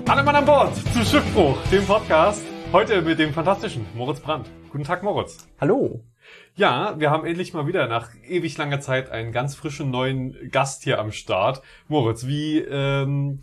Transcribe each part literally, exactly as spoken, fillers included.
Alle Mann an Bord zu Schiffbruch, dem Podcast. Heute mit dem fantastischen Moritz Brandt. Guten Tag, Moritz. Hallo. Ja, wir haben endlich mal wieder nach ewig langer Zeit einen ganz frischen neuen Gast hier am Start. Moritz, wie, ähm...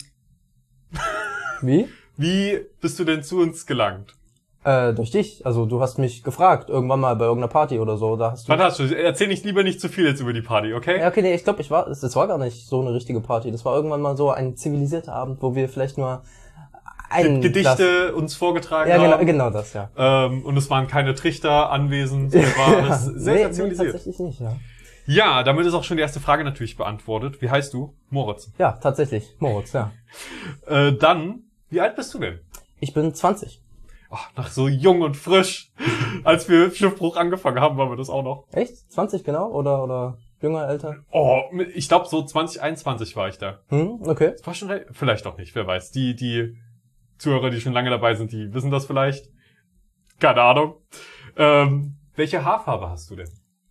Wie? Wie bist du denn zu uns gelangt? Äh, durch dich. Also du hast mich gefragt, irgendwann mal bei irgendeiner Party oder so. Da hast du Fantastisch. Erzähl ich lieber nicht zu viel jetzt über die Party, okay? Ja, okay, nee, ich glaube, ich war, das war gar nicht so eine richtige Party. Das war irgendwann mal so ein zivilisierter Abend, wo wir vielleicht nur ein Gedichte Glas uns vorgetragen ja, genau, haben. genau das, ja. Ähm, und es waren keine Trichter anwesend. Es war alles sehr, nee, sehr nee, zivilisiert. tatsächlich nicht, ja. Ja, damit ist auch schon die erste Frage natürlich beantwortet. Wie heißt du? Moritz. Ja, tatsächlich. Moritz, ja. Äh, dann, wie alt bist du denn? Ich bin zwanzig. Ach, noch so jung und frisch. Als wir Schiffbruch angefangen haben, waren wir das auch noch. Echt? zwanzig genau? Oder, oder jünger, älter? Oh, ich glaube so zwanzig einundzwanzig war ich da. Hm, okay. Das war schon, re- vielleicht auch nicht, wer weiß. Die, die Zuhörer, die schon lange dabei sind, die wissen das vielleicht. Keine Ahnung. Ähm, welche Haarfarbe hast du denn?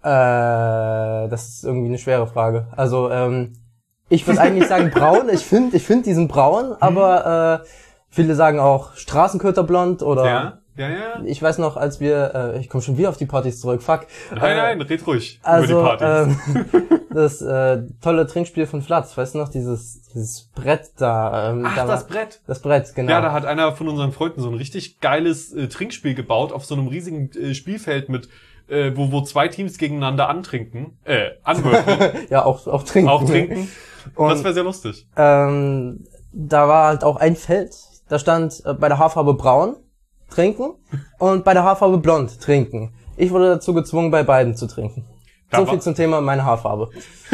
Äh, das ist irgendwie eine schwere Frage. Also, ähm, ich würde eigentlich sagen braun. Ich finde, ich finde diesen braun, aber äh, viele sagen auch Straßenköterblond oder Ja, ja, ja. ich weiß noch, als wir, äh, ich komme schon wieder auf die Partys zurück, fuck. Nein, äh, nein, red ruhig Also, über die Partys. ähm, das äh, tolle Trinkspiel von Flatz, weißt du noch, dieses dieses Brett da. Ähm, Ach, da das war, Brett. Das Brett, genau. Ja, da hat einer von unseren Freunden so ein richtig geiles äh, Trinkspiel gebaut auf so einem riesigen äh, Spielfeld mit, äh, wo wo zwei Teams gegeneinander antrinken, äh, anwürfeln, ja, auch auch trinken. auch trinken. Und, Das wäre sehr lustig. Ähm, da war halt auch ein Feld, da stand äh, bei der Haarfarbe braun trinken und bei der Haarfarbe blond trinken. Ich wurde dazu gezwungen, bei beiden zu trinken. Da so war- viel zum Thema meine Haarfarbe.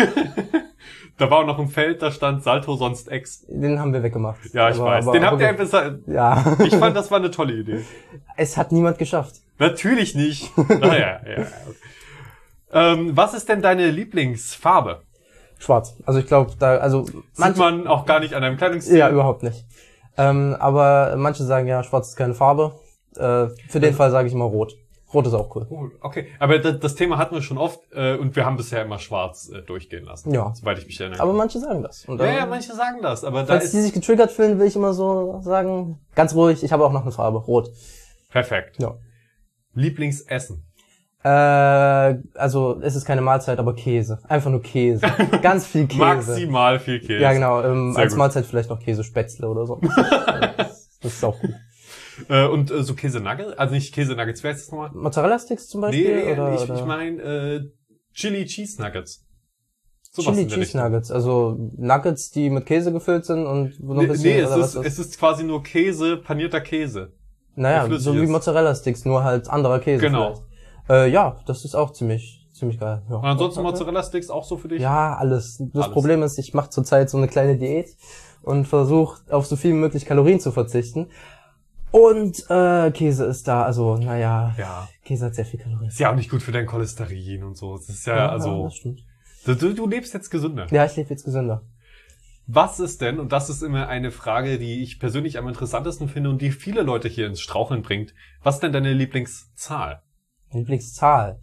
Da war auch noch ein Feld, da stand Salto sonst Ex. Den haben wir weggemacht. Ja, ich Aber- weiß. aber- Den habt aber ihr gut. einfach. Ja. Ich fand, das war eine tolle Idee. Es hat niemand geschafft. Natürlich nicht. Naja, ja. Okay. Ähm, was ist denn deine Lieblingsfarbe? Schwarz. Also ich glaube, da, also Sieht manche, man auch gar nicht an deinem Kleidungsstil. ja, überhaupt nicht. Ähm, aber manche sagen ja, schwarz ist keine Farbe. Äh, für den Fall sage ich immer rot. Rot ist auch cool. Oh, okay, aber das, das Thema hatten wir schon oft äh, und wir haben bisher immer schwarz äh, durchgehen lassen. Ja. Soweit ich mich erinnere. Aber manche sagen das. Und ja, dann, ja, manche sagen das, aber da falls ist die sich getriggert fühlen, will ich immer so sagen, ganz ruhig, ich habe auch noch eine Farbe, rot. perfekt. Ja. Lieblingsessen. Äh, also es ist keine Mahlzeit, aber Käse. Einfach nur Käse. Ganz viel Käse. Maximal viel Käse. Ja, genau. Ähm, Sehr als gut. Mahlzeit vielleicht noch Käsespätzle oder so. das, das ist auch gut. Äh, und äh, so Käse-Nuggets, also nicht Käse-Nuggets, wer ist das nochmal? Mozzarella-Sticks zum Beispiel? Nee, oder, ich, oder? ich meine äh, Chili-Cheese-Nuggets. Sowas Chili in der Cheese Richtung. Nuggets, also Nuggets, die mit Käse gefüllt sind und wo noch ein Nee, bisschen nee es, oder ist, was das- es ist quasi nur Käse, panierter Käse. naja, flüssig so wie ist. Mozzarella Sticks, nur halt anderer Käse. Genau. vielleicht. Äh, ja, das ist auch ziemlich ziemlich geil. Ja. Und ansonsten Mozzarella-Sticks auch so für dich? Ja, alles. Das Alles. Problem ist, ich mache zurzeit so eine kleine Diät und versuche auf so viel wie möglich Kalorien zu verzichten. Und äh, Käse ist da, also naja, Ja. Käse hat sehr viel Kalorien. Ist ja auch nicht gut für dein Cholesterin und so. Das ist ja, also, das stimmt. du, du du lebst jetzt gesünder. Ja, ich lebe jetzt gesünder. Was ist denn, und das ist immer eine Frage, die ich persönlich am interessantesten finde und die viele Leute hier ins Straucheln bringt, was ist denn deine Lieblingszahl? Lieblingszahl.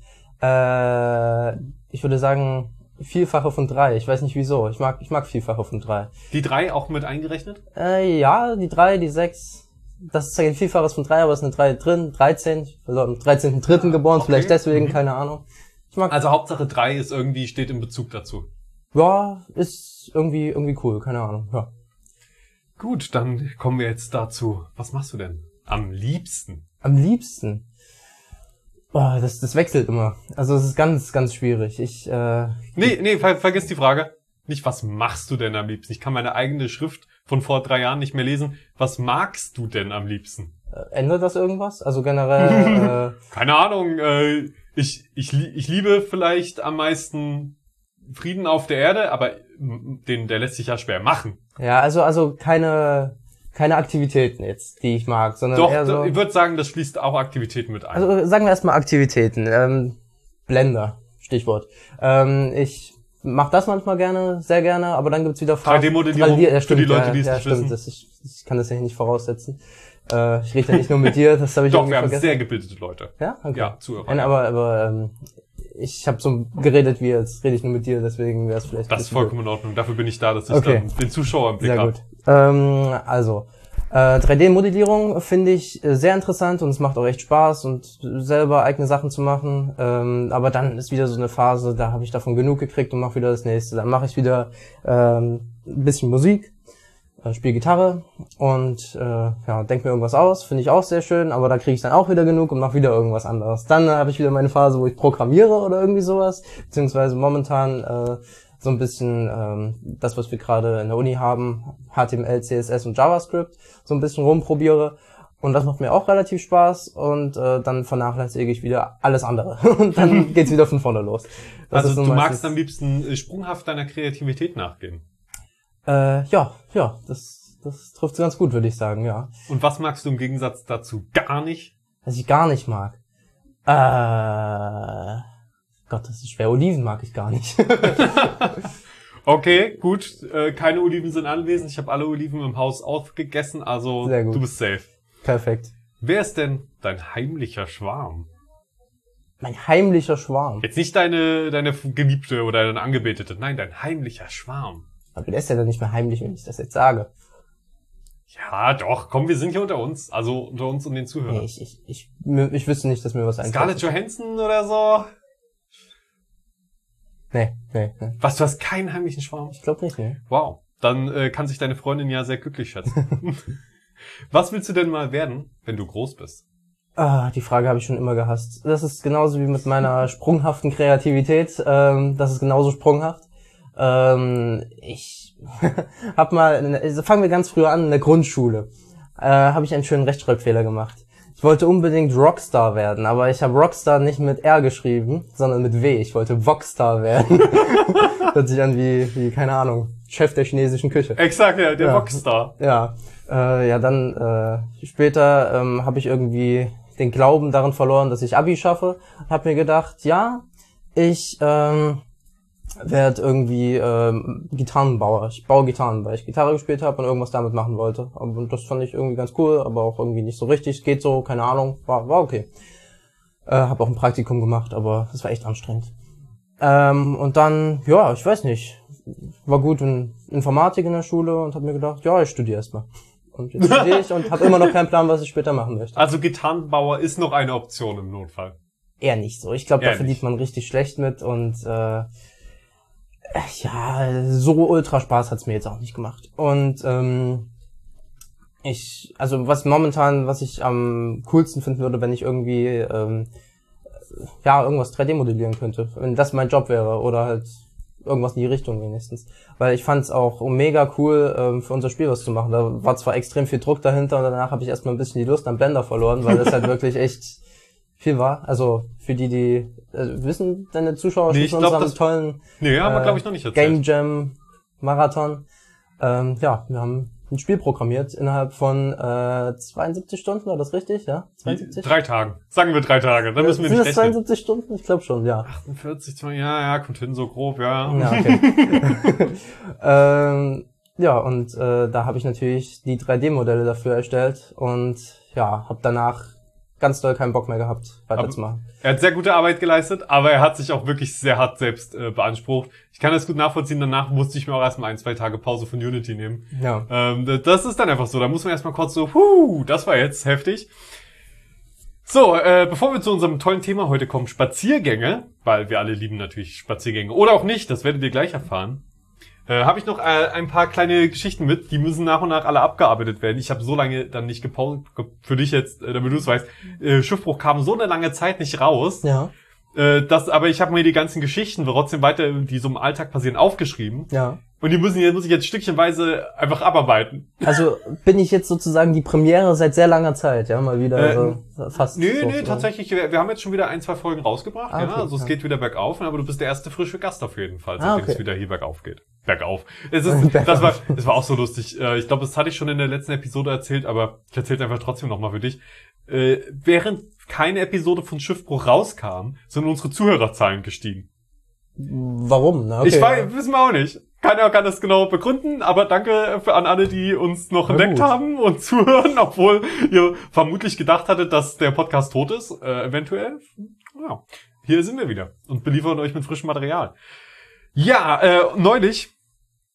Äh, ich würde sagen, Vielfache von drei. Ich weiß nicht wieso. Ich mag, ich mag Vielfache von drei. Die drei auch mit eingerechnet? Äh, ja, die drei, die sechs. Das ist ein Vielfaches von drei, aber es ist eine drei drin. dreizehn. Ich bin am dreizehnten dritten geboren, Okay. vielleicht deswegen, Mhm. keine Ahnung. Ich mag, Also Hauptsache drei ist irgendwie, steht in Bezug dazu. ja, ist irgendwie, irgendwie cool, keine Ahnung, ja. Gut, dann kommen wir jetzt dazu. Was machst du denn am liebsten? Am liebsten. Boah, das, das wechselt immer. Also es ist ganz, ganz schwierig. Ich, äh, Nee, nee, ver vergiss die Frage. Nicht, was machst du denn am liebsten? Ich kann meine eigene Schrift von vor drei Jahren nicht mehr lesen. Was magst du denn am liebsten? ändert das irgendwas? Also generell, äh, Keine Ahnung, äh, ich, ich, lie- ich liebe vielleicht am meisten Frieden auf der Erde, aber den, der lässt sich ja schwer machen. ja, also, also keine, keine Aktivitäten jetzt, die ich mag, sondern Doch, eher so. ich würde sagen, das schließt auch Aktivitäten mit ein. Also sagen wir erstmal Aktivitäten. Ähm, Blender, Stichwort. Ähm, ich mache das manchmal gerne, sehr gerne, aber dann gibt's wieder Phasen. drei D-Modellierung drei D, ja, für stimmt, die Leute, ja, die es ja, nicht stimmt, wissen. das, ich, ich kann das ja hier nicht voraussetzen. Äh, ich rede ja nicht nur mit dir, das habe ich Doch, irgendwie wir haben vergessen. sehr gebildete Leute. Ja, okay. Ja, Zuhörer. Nein, aber aber ähm, ich habe so geredet wie jetzt rede ich nur mit dir, deswegen wäre es vielleicht. ein Das ist bisschen vollkommen in Ordnung. Dafür bin ich da, dass ich Okay. dann den Zuschauer im Blick Sehr habe. gut. Ähm, also, Äh, drei D-Modellierung finde ich äh, sehr interessant und es macht auch echt Spaß und selber eigene Sachen zu machen. Ähm, aber dann ist wieder so eine Phase, da habe ich davon genug gekriegt und mache wieder das nächste. Dann mache ich wieder ähm, ein bisschen Musik, äh, spiele Gitarre und äh, ja, denke mir irgendwas aus. Finde ich auch sehr schön, aber da kriege ich dann auch wieder genug und mache wieder irgendwas anderes. Dann äh, habe ich wieder meine Phase, wo ich programmiere oder irgendwie sowas. Beziehungsweise momentan äh, so ein bisschen ähm, das, was wir gerade in der Uni haben, H T M L, C S S und JavaScript, so ein bisschen rumprobiere. Und das macht mir auch relativ Spaß und äh, dann vernachlässige ich wieder alles andere. Und dann geht's wieder von vorne los. Das also ist so du meistens, magst am liebsten äh, sprunghaft deiner Kreativität nachgehen. Äh, ja, ja, das, das trifft ganz gut, würde ich sagen, ja. Und was magst du im Gegensatz dazu gar nicht? Was ich gar nicht mag. Äh, Gott, das ist schwer. Oliven mag ich gar nicht. Okay, gut. Äh, keine Oliven sind anwesend. Ich habe alle Oliven im Haus aufgegessen, also Sehr gut. du bist safe. Perfekt. Wer ist denn dein heimlicher Schwarm? Mein heimlicher Schwarm. Jetzt nicht deine deine Geliebte oder deine Angebetete, nein, dein heimlicher Schwarm. Aber der ist ja dann nicht mehr heimlich, wenn ich das jetzt sage. Ja, doch, komm, wir sind hier unter uns, also unter uns und den Zuhörern. Nee, ich, ich, ich, mir- ich wüsste nicht, dass mir was einfällt. Scarlett Johansson oder so? Nee, nee, nee. Was, du hast keinen heimlichen Schwarm? Ich glaube nicht, nee. Wow, dann äh, kann sich deine Freundin ja sehr glücklich schätzen. Was willst du denn mal werden, wenn du groß bist? Ah, die Frage habe ich schon immer gehasst. Das ist genauso wie mit meiner sprunghaften Kreativität. Ähm, das ist genauso sprunghaft. Ähm, ich hab mal, in der, also fangen wir ganz früher an, in der Grundschule, äh, habe ich einen schönen Rechtschreibfehler gemacht. Ich wollte unbedingt Rockstar werden, aber ich habe Rockstar nicht mit R geschrieben, sondern mit W. Ich wollte Voxstar werden. Hört sich an wie, wie, keine Ahnung, Chef der chinesischen Küche. Exakt, ja, der Ja. Rockstar. Ja, äh, ja, dann äh, später ähm, habe ich irgendwie den Glauben daran verloren, dass ich Abi schaffe. Hab mir gedacht, ja, ich ähm, werde irgendwie ähm, Gitarrenbauer. Ich baue Gitarren, weil ich Gitarre gespielt habe und irgendwas damit machen wollte. Und das fand ich irgendwie ganz cool, aber auch irgendwie nicht so richtig. Geht so, keine Ahnung, war war okay. Äh, habe auch ein Praktikum gemacht, aber das war echt anstrengend. Ähm, und dann, ja, ich weiß nicht, war gut in Informatik in der Schule und habe mir gedacht, ja, ich studiere erstmal. Und jetzt studiere ich und habe immer noch keinen Plan, was ich später machen möchte. Also Gitarrenbauer ist noch eine Option im Notfall. Eher nicht so. Ich glaube, da Eher verdient nicht. man richtig schlecht mit und äh, ja, so ultra Spaß hat's mir jetzt auch nicht gemacht. Und ähm, ich, also was momentan, was ich am coolsten finden würde, wenn ich irgendwie ähm, ja irgendwas drei D modellieren könnte, wenn das mein Job wäre oder halt irgendwas in die Richtung wenigstens. Weil ich fand's auch mega cool, ähm, für unser Spiel was zu machen. Da war zwar extrem viel Druck dahinter und danach habe ich erstmal ein bisschen die Lust am Blender verloren, weil das halt wirklich echt viel war. Also für die, die äh, wissen deine Zuschauer Nee, schon ich von glaub, unserem das- tollen Nee, haben wir, äh, glaube ich, noch nicht erzählt. Game Jam Marathon. Ähm, ja, wir haben ein Spiel programmiert innerhalb von äh, zweiundsiebzig Stunden, war das richtig? Ja, zweiundsiebzig? Drei Tagen. Sagen wir drei Tage, dann müssen wir Sind nicht das rechnen. zweiundsiebzig Stunden? Ich glaube schon, ja. achtundvierzig, zwanzig, ja, ja, kommt hin, so grob, ja. Ja, okay. ähm, ja, und äh, da habe ich natürlich die drei D Modelle dafür erstellt und ja, habe danach ganz doll keinen Bock mehr gehabt, weiterzumachen. Er hat sehr gute Arbeit geleistet, aber er hat sich auch wirklich sehr hart selbst äh, beansprucht. Ich kann das gut nachvollziehen, danach musste ich mir auch erstmal ein, zwei Tage Pause von Unity nehmen. Ja. Ähm, d- das ist dann einfach so, da muss man erstmal kurz so, huh, das war jetzt heftig. So, äh, bevor wir zu unserem tollen Thema heute kommen, Spaziergänge, weil wir alle lieben natürlich Spaziergänge, oder auch nicht, das werdet ihr gleich erfahren, äh, habe ich noch äh, ein paar kleine Geschichten mit, die müssen nach und nach alle abgearbeitet werden. Ich habe so lange dann nicht gepaust, für dich jetzt, äh, damit du es weißt, äh, Schiffbruch kam so eine lange Zeit nicht raus, Ja, äh, das, aber ich habe mir die ganzen Geschichten, trotzdem weiter, die so im Alltag passieren, aufgeschrieben. ja. Und die müssen jetzt, muss ich jetzt stückchenweise einfach abarbeiten. Also bin ich jetzt sozusagen die Premiere seit sehr langer Zeit, ja, mal wieder Äh, so fast. Nö, so, nö, so. tatsächlich, wir, wir haben jetzt schon wieder ein, zwei Folgen rausgebracht, Ah, ja, okay, also es ja. geht wieder bergauf, aber du bist der erste frische Gast auf jeden Fall, Ah, seitdem okay. es wieder hier bergauf geht. Bergauf. Es ist, Bergauf. das war, das war auch so lustig. Äh, Ich glaube, das hatte ich schon in der letzten Episode erzählt, aber ich erzähle einfach trotzdem nochmal für dich. Äh, Während keine Episode von Schiffbruch rauskam, sind unsere Zuhörerzahlen gestiegen. Warum? Na, okay, ich weiß, ja. wissen wir auch nicht. Keiner kann das genau begründen, aber danke für, an alle, die uns noch Na entdeckt gut. haben und zuhören, obwohl ihr vermutlich gedacht hattet, dass der Podcast tot ist, äh, eventuell. Ja, hier sind wir wieder und beliefern euch mit frischem Material. Ja, äh, neulich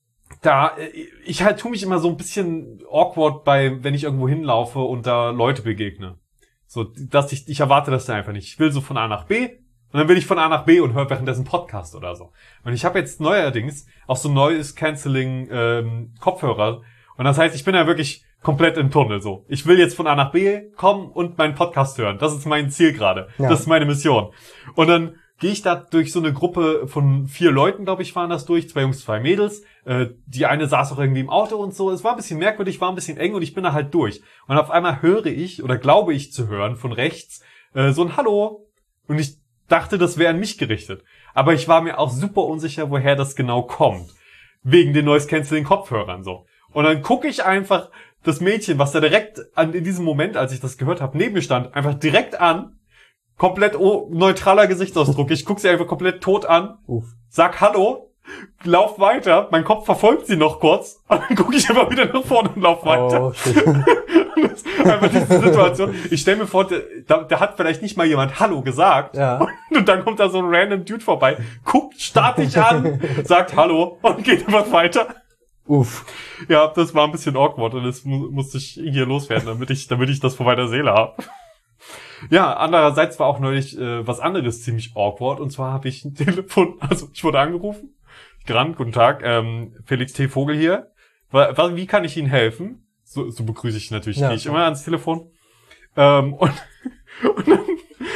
da, ich halt tu mich immer so ein bisschen awkward bei, wenn ich irgendwo hinlaufe und da Leute begegne. So, dass ich, ich erwarte das da einfach nicht. Ich will so von A nach B und dann will ich von A nach B und höre währenddessen Podcast oder so. Und ich habe jetzt neuerdings auch so neues Canceling ähm, Kopfhörer und das heißt, ich bin ja wirklich komplett im Tunnel so. Ich will jetzt von A nach B kommen und meinen Podcast hören. Das ist mein Ziel gerade. Ja. Das ist meine Mission. Und dann gehe ich da durch so eine Gruppe von vier Leuten, glaube ich, waren das durch. Zwei Jungs, zwei Mädels. Äh, die eine saß auch irgendwie im Auto und so. Es war ein bisschen merkwürdig, war ein bisschen eng und ich bin da halt durch. Und auf einmal höre ich, oder glaube ich zu hören, von rechts, äh, so ein Hallo. Und ich dachte, das wäre an mich gerichtet. Aber ich war mir auch super unsicher, woher das genau kommt. Wegen den Noise-Canceling-Kopfhörern so. Und dann gucke ich einfach das Mädchen, was da direkt an, in diesem Moment, als ich das gehört habe, neben mir stand, einfach direkt an. Komplett oh, neutraler Gesichtsausdruck. Ich gucke sie einfach komplett tot an. Uff. Sag Hallo. Lauf weiter. Mein Kopf verfolgt sie noch kurz. Und dann gucke ich einfach wieder nach vorne und lauf weiter. Oh, shit. Das ist einfach diese Situation. Ich stelle mir vor, da, da hat vielleicht nicht mal jemand Hallo gesagt. Ja. Und dann kommt da so ein random Dude vorbei, guckt, starrt dich an, sagt Hallo und geht einfach weiter. Uff. Ja, das war ein bisschen awkward und das mu- musste ich hier loswerden, damit ich, damit ich das vor meiner Seele habe. Ja, andererseits war auch neulich äh, was anderes ziemlich awkward und zwar habe ich ein Telefon, also ich wurde angerufen, ich gerannt, guten Tag, ähm, Felix T. Vogel hier, w- wie kann ich Ihnen helfen? So, so begrüße ich natürlich, ja, gehe ich immer ans Telefon. Ähm, und, und dann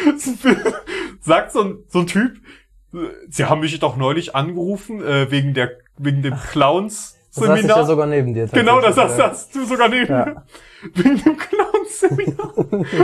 sagt so ein, so ein Typ, Sie haben mich doch neulich angerufen, äh, wegen der, wegen dem Clowns. Das saß ich ja sogar neben dir. Genau, das hast, hast du sogar neben ja. mir. Wegen dem Clowns-Seminar.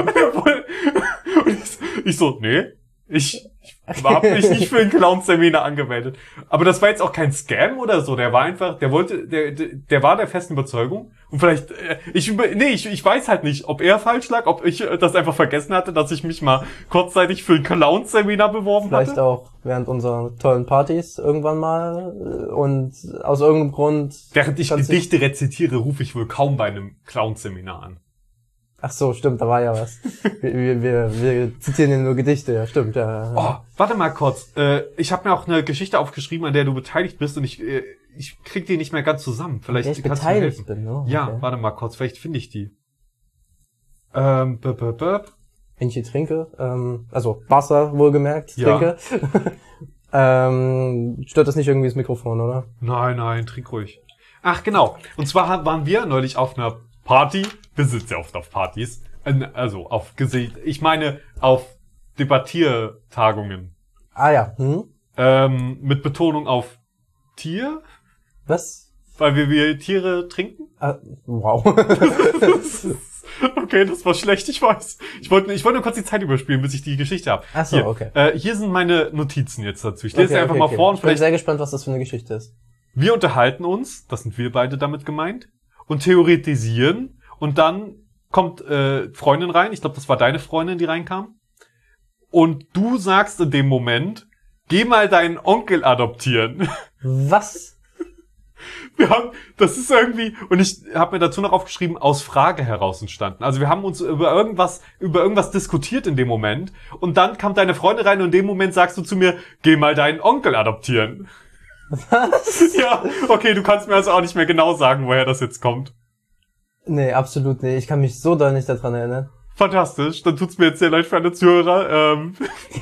Und ich, ich so, nee, ich, ich habe mich nicht für ein Clowns-Seminar angemeldet. Aber das war jetzt auch kein Scam oder so. Der war einfach, der wollte, der, der war der festen Überzeugung. Und vielleicht, ich, nee, ich, ich weiß halt nicht, ob er falsch lag, ob ich das einfach vergessen hatte, dass ich mich mal kurzzeitig für ein Clowns-Seminar beworben vielleicht hatte. Vielleicht auch während unserer tollen Partys irgendwann mal. Und aus irgendeinem Grund... Während ich Gedichte rezitiere, rufe ich wohl kaum bei einem Clowns-Seminar an. Ach so, stimmt, da war ja was. Wir, wir, wir, wir zitieren ja nur Gedichte, ja, stimmt, ja. Oh, warte mal kurz. Äh, ich habe mir auch eine Geschichte aufgeschrieben, an der du beteiligt bist und ich äh, ich krieg die nicht mehr ganz zusammen. Vielleicht ich kannst beteiligt du helfen. bin, ne? Ja, okay. Warte mal kurz, vielleicht finde ich die. Ähm, b -b -b Wenn ich hier trinke, ähm, also Wasser wohlgemerkt, ja. trinke, ähm, stört das nicht irgendwie das Mikrofon, oder? Nein, nein, trink ruhig. Ach genau. Und zwar waren wir neulich auf einer Party. Wir sind sehr oft auf Partys. Also auf Gesicht. Ich meine auf Debattiertagungen. Ah ja. Hm? Ähm, mit Betonung auf Tier. Was? Weil wir, wir Tiere trinken. Ah, wow. Okay, das war schlecht, ich weiß. Ich wollte ich wollte nur kurz die Zeit überspielen, bis ich die Geschichte habe. Ach so, hier, okay. Äh, hier sind meine Notizen jetzt dazu. Ich lese okay, einfach okay, mal okay. vor. Und ich bin sehr gespannt, was das für eine Geschichte ist. Wir unterhalten uns, das sind wir beide damit gemeint, und theoretisieren. Und dann kommt äh, Freundin rein. Ich glaube, das war deine Freundin, die reinkam. Und du sagst in dem Moment, geh mal deinen Onkel adoptieren. Was? Wir haben, das ist irgendwie, und ich habe mir dazu noch aufgeschrieben, aus Frage heraus entstanden. Also wir haben uns über irgendwas, über irgendwas diskutiert in dem Moment. Und dann kam deine Freundin rein und in dem Moment sagst du zu mir, geh mal deinen Onkel adoptieren. Was? Ja, okay, du kannst mir also auch nicht mehr genau sagen, woher das jetzt kommt. Nee, absolut nicht. Ich kann mich so doll nicht daran erinnern. Fantastisch, dann tut's mir jetzt sehr leid für alle Zuhörer. Ähm.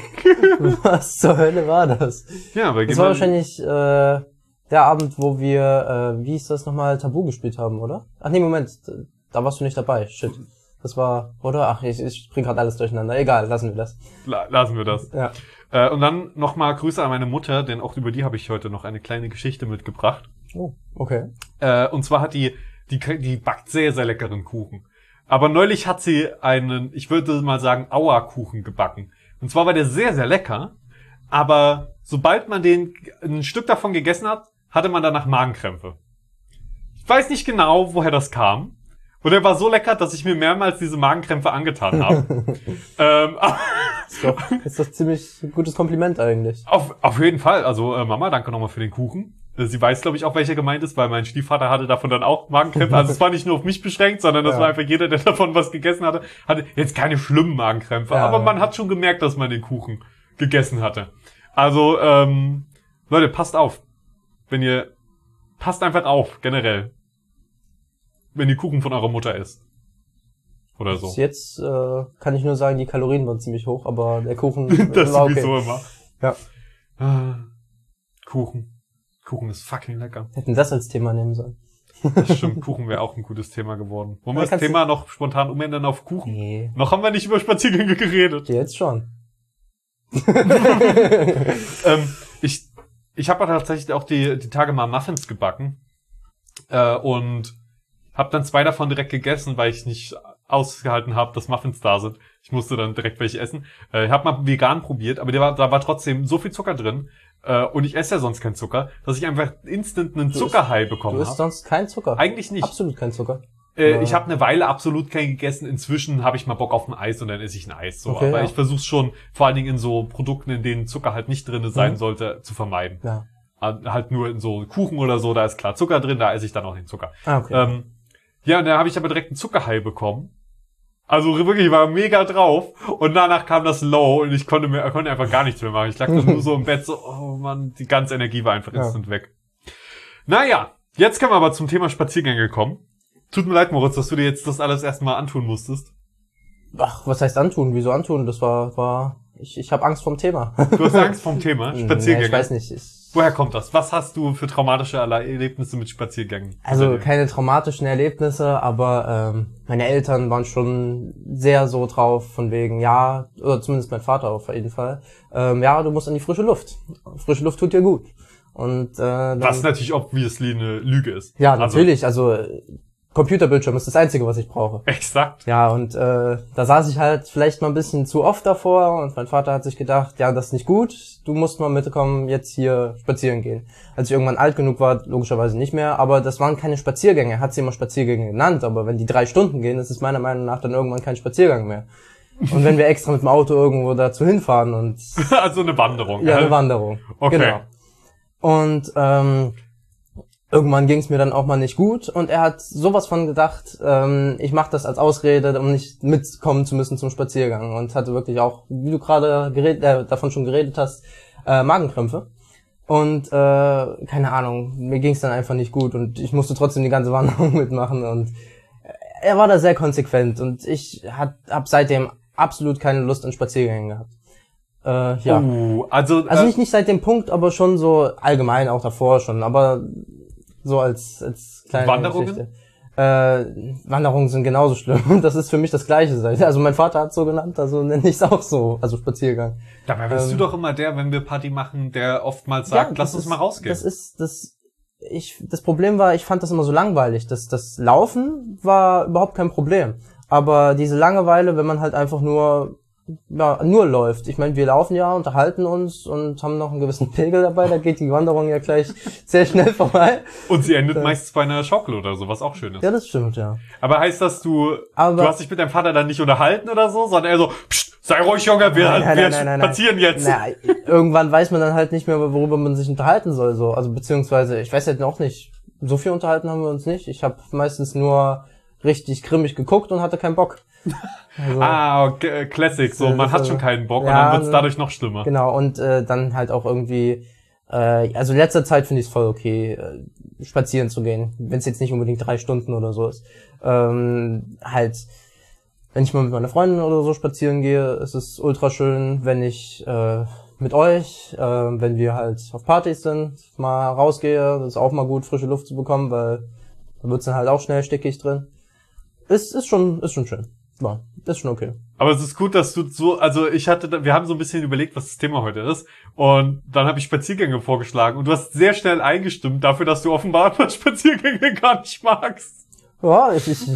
Was zur Hölle war das? Ja, weil das war wahrscheinlich äh, der Abend, wo wir, äh, wie hieß das nochmal, Tabu gespielt haben, oder? Ach nee, Moment, da warst du nicht dabei. Shit. Das war, oder? Ach, ich, ich bring gerade alles durcheinander. Egal, lassen wir das. La- lassen wir das. Ja. Äh, und dann nochmal Grüße an meine Mutter, denn auch über die habe ich heute noch eine kleine Geschichte mitgebracht. Oh, okay. Äh, und zwar hat die, die, die backt sehr, sehr leckeren Kuchen. Aber neulich hat sie einen, ich würde mal sagen, Auerkuchen gebacken. Und zwar war der sehr, sehr lecker. Aber sobald man den, ein Stück davon gegessen hat, hatte man danach Magenkrämpfe. Ich weiß nicht genau, woher das kam. Und er war so lecker, dass ich mir mehrmals diese Magenkrämpfe angetan habe. ähm, ist doch, ist doch ziemlich ein gutes Kompliment eigentlich. Auf, auf jeden Fall. Also äh, Mama, danke nochmal für den Kuchen. Sie weiß, glaube ich, auch, welcher gemeint ist, weil mein Stiefvater hatte davon dann auch Magenkrämpfe. Also es war nicht nur auf mich beschränkt, sondern das ja. war einfach jeder, der davon was gegessen hatte, hatte jetzt keine schlimmen Magenkrämpfe. Ja, aber man hat schon gemerkt, dass man den Kuchen gegessen hatte. Also, ähm, Leute, passt auf. Wenn ihr passt einfach auf, generell. Wenn die Kuchen von eurer Mutter isst. Oder so. Bis jetzt äh, kann ich nur sagen, die Kalorien waren ziemlich hoch, aber der Kuchen das war okay. sowieso immer. Ja. Ah, Kuchen. Kuchen ist fucking lecker. Hätten das als Thema nehmen sollen. Das stimmt, Kuchen wäre auch ein gutes Thema geworden. Wollen wir Ja, das kannst Thema noch spontan umändern auf Kuchen? Nee. Noch haben wir nicht über Spaziergänge geredet. Jetzt schon. ähm, ich ich habe tatsächlich auch die die Tage mal Muffins gebacken äh, und habe dann zwei davon direkt gegessen, weil ich nicht ausgehalten habe, dass Muffins da sind. Ich musste dann direkt welche essen. Äh, ich habe mal vegan probiert, aber der war, da war trotzdem so viel Zucker drin äh, und ich esse ja sonst keinen Zucker, dass ich einfach instant einen Zuckerhigh bekommen Du habe. isst sonst kein Zucker? Eigentlich nicht. Absolut kein Zucker. Äh, Ja. ich habe eine Weile absolut kein gegessen. Inzwischen habe ich mal Bock auf ein Eis und dann esse ich ein Eis. So, Okay, aber ja. ich versuche schon, vor allen Dingen in so Produkten, in denen Zucker halt nicht drin sein Mhm. sollte, zu vermeiden. Ja. Halt nur in so Kuchen oder so, da ist klar Zucker drin, da esse ich dann auch den Zucker. Ah, okay. Ähm, ja, und da habe ich aber direkt einen Zuckerhigh bekommen. Also wirklich, ich war mega drauf. Und danach kam das Low und ich konnte mir konnte einfach gar nichts mehr machen. Ich lag dann nur so im Bett so, oh Mann, die ganze Energie war einfach Ja. instant weg. Naja, jetzt können wir aber zum Thema Spaziergänge kommen. Tut mir leid, Moritz, dass du dir jetzt das alles erstmal antun musstest. Ach, was heißt antun? Wieso antun? Das war, war, ich, ich habe Angst vom Thema. Du hast Angst vom Thema Spaziergänge. Ja, ich weiß nicht. Ich, Woher kommt das? Was hast du für traumatische Erlebnisse mit Spaziergängen? Also keine traumatischen Erlebnisse, aber ähm, meine Eltern waren schon sehr so drauf, von wegen, ja, oder zumindest mein Vater auf jeden Fall, ähm, ja, du musst an die frische Luft. Frische Luft tut dir gut. Und äh, dann, Was natürlich obviously eine Lüge ist. ja, Also, natürlich, also äh, Computerbildschirm ist das Einzige, was ich brauche. exakt. Ja, und äh, da saß ich halt vielleicht mal ein bisschen zu oft davor und mein Vater hat sich gedacht, ja, das ist nicht gut, du musst mal mitkommen, jetzt hier spazieren gehen. Als ich irgendwann alt genug war, logischerweise nicht mehr, aber das waren keine Spaziergänge, er hat sie immer Spaziergänge genannt, aber wenn die drei Stunden gehen, ist es meiner Meinung nach dann irgendwann kein Spaziergang mehr. Und wenn wir extra mit dem Auto irgendwo dazu hinfahren und Also eine Wanderung. ja, äh? eine Wanderung. Okay. Genau. Und ähm, irgendwann ging es mir dann auch mal nicht gut und er hat sowas von gedacht, ähm, ich mache das als Ausrede, um nicht mitkommen zu müssen zum Spaziergang und hatte wirklich auch, wie du gerade gered- äh, davon schon geredet hast, äh, Magenkrämpfe. Und äh, keine Ahnung, mir ging es dann einfach nicht gut und ich musste trotzdem die ganze Wanderung mitmachen und er war da sehr konsequent und ich hat, hab seitdem absolut keine Lust an Spaziergängen gehabt. Äh, ja. Uh, also Also äh, nicht, nicht seit dem Punkt, aber schon so allgemein, auch davor schon, aber so als, als kleine Wanderungen? Geschichte. Äh, Wanderungen sind genauso schlimm. Das ist für mich das Gleiche. Also mein Vater hat es so genannt, also nenne ich es auch so, also Spaziergang. dabei bist ähm, du doch immer der, wenn wir Party machen, der oftmals sagt, Ja, lass das uns ist- mal rausgehen. Das ist, das, ich, das Problem war, ich fand das immer so langweilig. Das, das Laufen war überhaupt kein Problem. Aber diese Langeweile, wenn man halt einfach nur, ja, nur läuft. Ich meine, wir laufen ja, unterhalten uns und haben noch einen gewissen Pegel dabei, da geht die Wanderung ja gleich sehr schnell vorbei. Und sie endet äh, meistens bei einer Schaukel oder so, was auch schön ist. Ja, das stimmt, ja. Aber heißt das, du, Aber- du hast dich mit deinem Vater dann nicht unterhalten oder so, sondern er so, Psst, sei ruhig, Junge, wir, Nein, nein, wir nein, nein, nein, nein. spazieren jetzt. Na, irgendwann weiß man dann halt nicht mehr, worüber man sich unterhalten soll, so. Also, beziehungsweise, ich weiß halt noch nicht, so viel unterhalten haben wir uns nicht. Ich habe meistens nur richtig grimmig geguckt und hatte keinen Bock. Also, Ah, okay, Classic, so, Das man ist hat also- schon keinen Bock und Ja, dann wird's ne. dadurch noch schlimmer. Genau, und äh, dann halt auch irgendwie, äh, also in letzter Zeit finde ich es voll okay, äh, spazieren zu gehen, wenn es jetzt nicht unbedingt drei Stunden oder so ist. Ähm, halt, wenn ich mal mit meiner Freundin oder so spazieren gehe, ist es ultra schön, wenn ich äh, mit euch, äh, wenn wir halt auf Partys sind, mal rausgehe, das ist auch mal gut, frische Luft zu bekommen, weil da wird's dann halt auch schnell stickig drin. Ist, ist schon, ist schon schön. Ja, ist schon okay. Aber es ist gut, dass du so, also ich hatte, da- wir haben so ein bisschen überlegt, was das Thema heute ist. Und dann habe ich Spaziergänge vorgeschlagen und du hast sehr schnell eingestimmt dafür, dass du offenbar Spaziergänge gar nicht magst. Ja, ich, ich,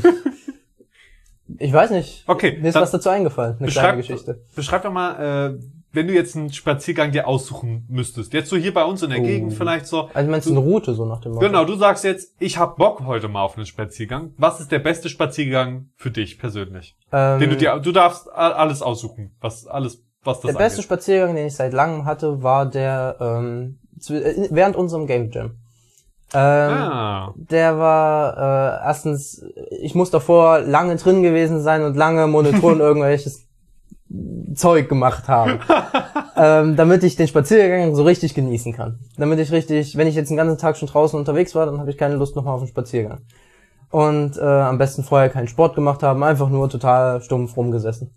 ich weiß nicht. Okay, Mir ist dann was dazu eingefallen, eine kleine Geschichte. Beschreib doch mal, äh, wenn du jetzt einen Spaziergang dir aussuchen müsstest. Jetzt so hier bei uns in der Oh. Gegend vielleicht so. Also meinst du eine Route so nach dem Motto? Genau, du sagst jetzt, ich hab Bock heute mal auf einen Spaziergang. Was ist der beste Spaziergang für dich persönlich? Ähm, Den du dir, du darfst a- alles aussuchen, was alles, was das der beste angeht. Spaziergang, den ich seit langem hatte, war der ähm, zw- äh, während unserem Game Jam. Ähm, Ah, Der war äh, erstens, ich muss davor lange drin gewesen sein und lange monoton irgendwelches Zeug gemacht habe. ähm, damit ich den Spaziergang so richtig genießen kann. Damit ich richtig, wenn ich jetzt den ganzen Tag schon draußen unterwegs war, dann habe ich keine Lust nochmal auf den Spaziergang. Und äh, am besten vorher keinen Sport gemacht haben, einfach nur total stumpf rumgesessen.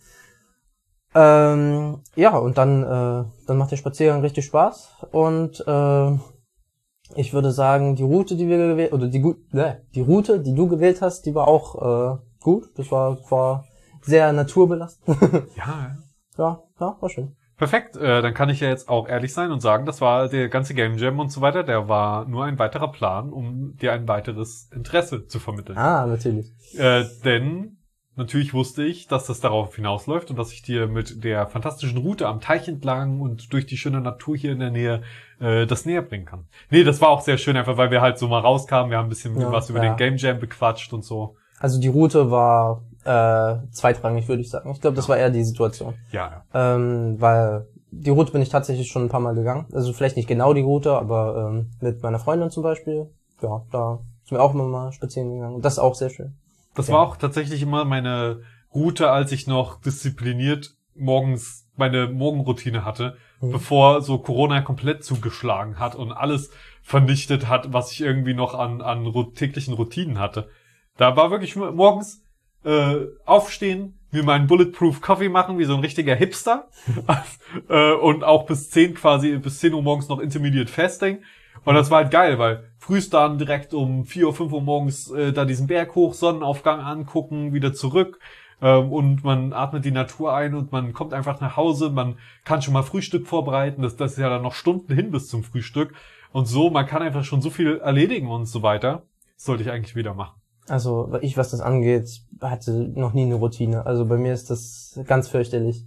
Ähm, ja, und dann, äh, dann macht der Spaziergang richtig Spaß. Und äh, ich würde sagen, die Route, die wir gewählt, oder die, äh, die Route, die du gewählt hast, die war auch äh, gut. Das war, war sehr naturbelastend. Ja, ja, ja, war schön. perfekt. Äh, dann kann ich ja jetzt auch ehrlich sein und sagen, das war der ganze Game Jam und so weiter, der war nur ein weiterer Plan, um dir ein weiteres Interesse zu vermitteln. Ah, natürlich. Äh, denn natürlich wusste ich, dass das darauf hinausläuft und dass ich dir mit der fantastischen Route am Teich entlang und durch die schöne Natur hier in der Nähe äh, das näher bringen kann. Nee, das war auch sehr schön, einfach weil wir halt so mal rauskamen, wir haben ein bisschen Ja, was über ja. den Game Jam bequatscht und so. Also die Route war äh, zweitrangig, würde ich sagen. Ich glaube, das Ja. war eher die Situation. Ja, ja. Ähm, weil die Route bin ich tatsächlich schon ein paar Mal gegangen. Also vielleicht nicht genau die Route, aber ähm, mit meiner Freundin zum Beispiel. Ja, da sind wir auch immer mal spazieren gegangen. Das ist auch sehr schön. Das Ja. war auch tatsächlich immer meine Route, als ich noch diszipliniert morgens meine Morgenroutine hatte, Mhm. bevor so Corona komplett zugeschlagen hat und alles vernichtet hat, was ich irgendwie noch an, an ru- täglichen Routinen hatte. Da war wirklich morgens äh, aufstehen, mir meinen Bulletproof Coffee machen, wie so ein richtiger Hipster. äh, und auch bis zehn quasi, bis zehn Uhr morgens noch Intermediate Fasting. Und das war halt geil, weil frühst dann direkt um vier Uhr, fünf Uhr morgens äh, da diesen Berg hoch, Sonnenaufgang angucken, wieder zurück. Ähm, und man atmet die Natur ein und man kommt einfach nach Hause. Man kann schon mal Frühstück vorbereiten. Das, das ist ja dann noch Stunden hin bis zum Frühstück. Und so, man kann einfach schon so viel erledigen und so weiter. Das sollte ich eigentlich wieder machen. Also ich, was das angeht, hatte noch nie eine Routine. Also bei mir ist das ganz fürchterlich.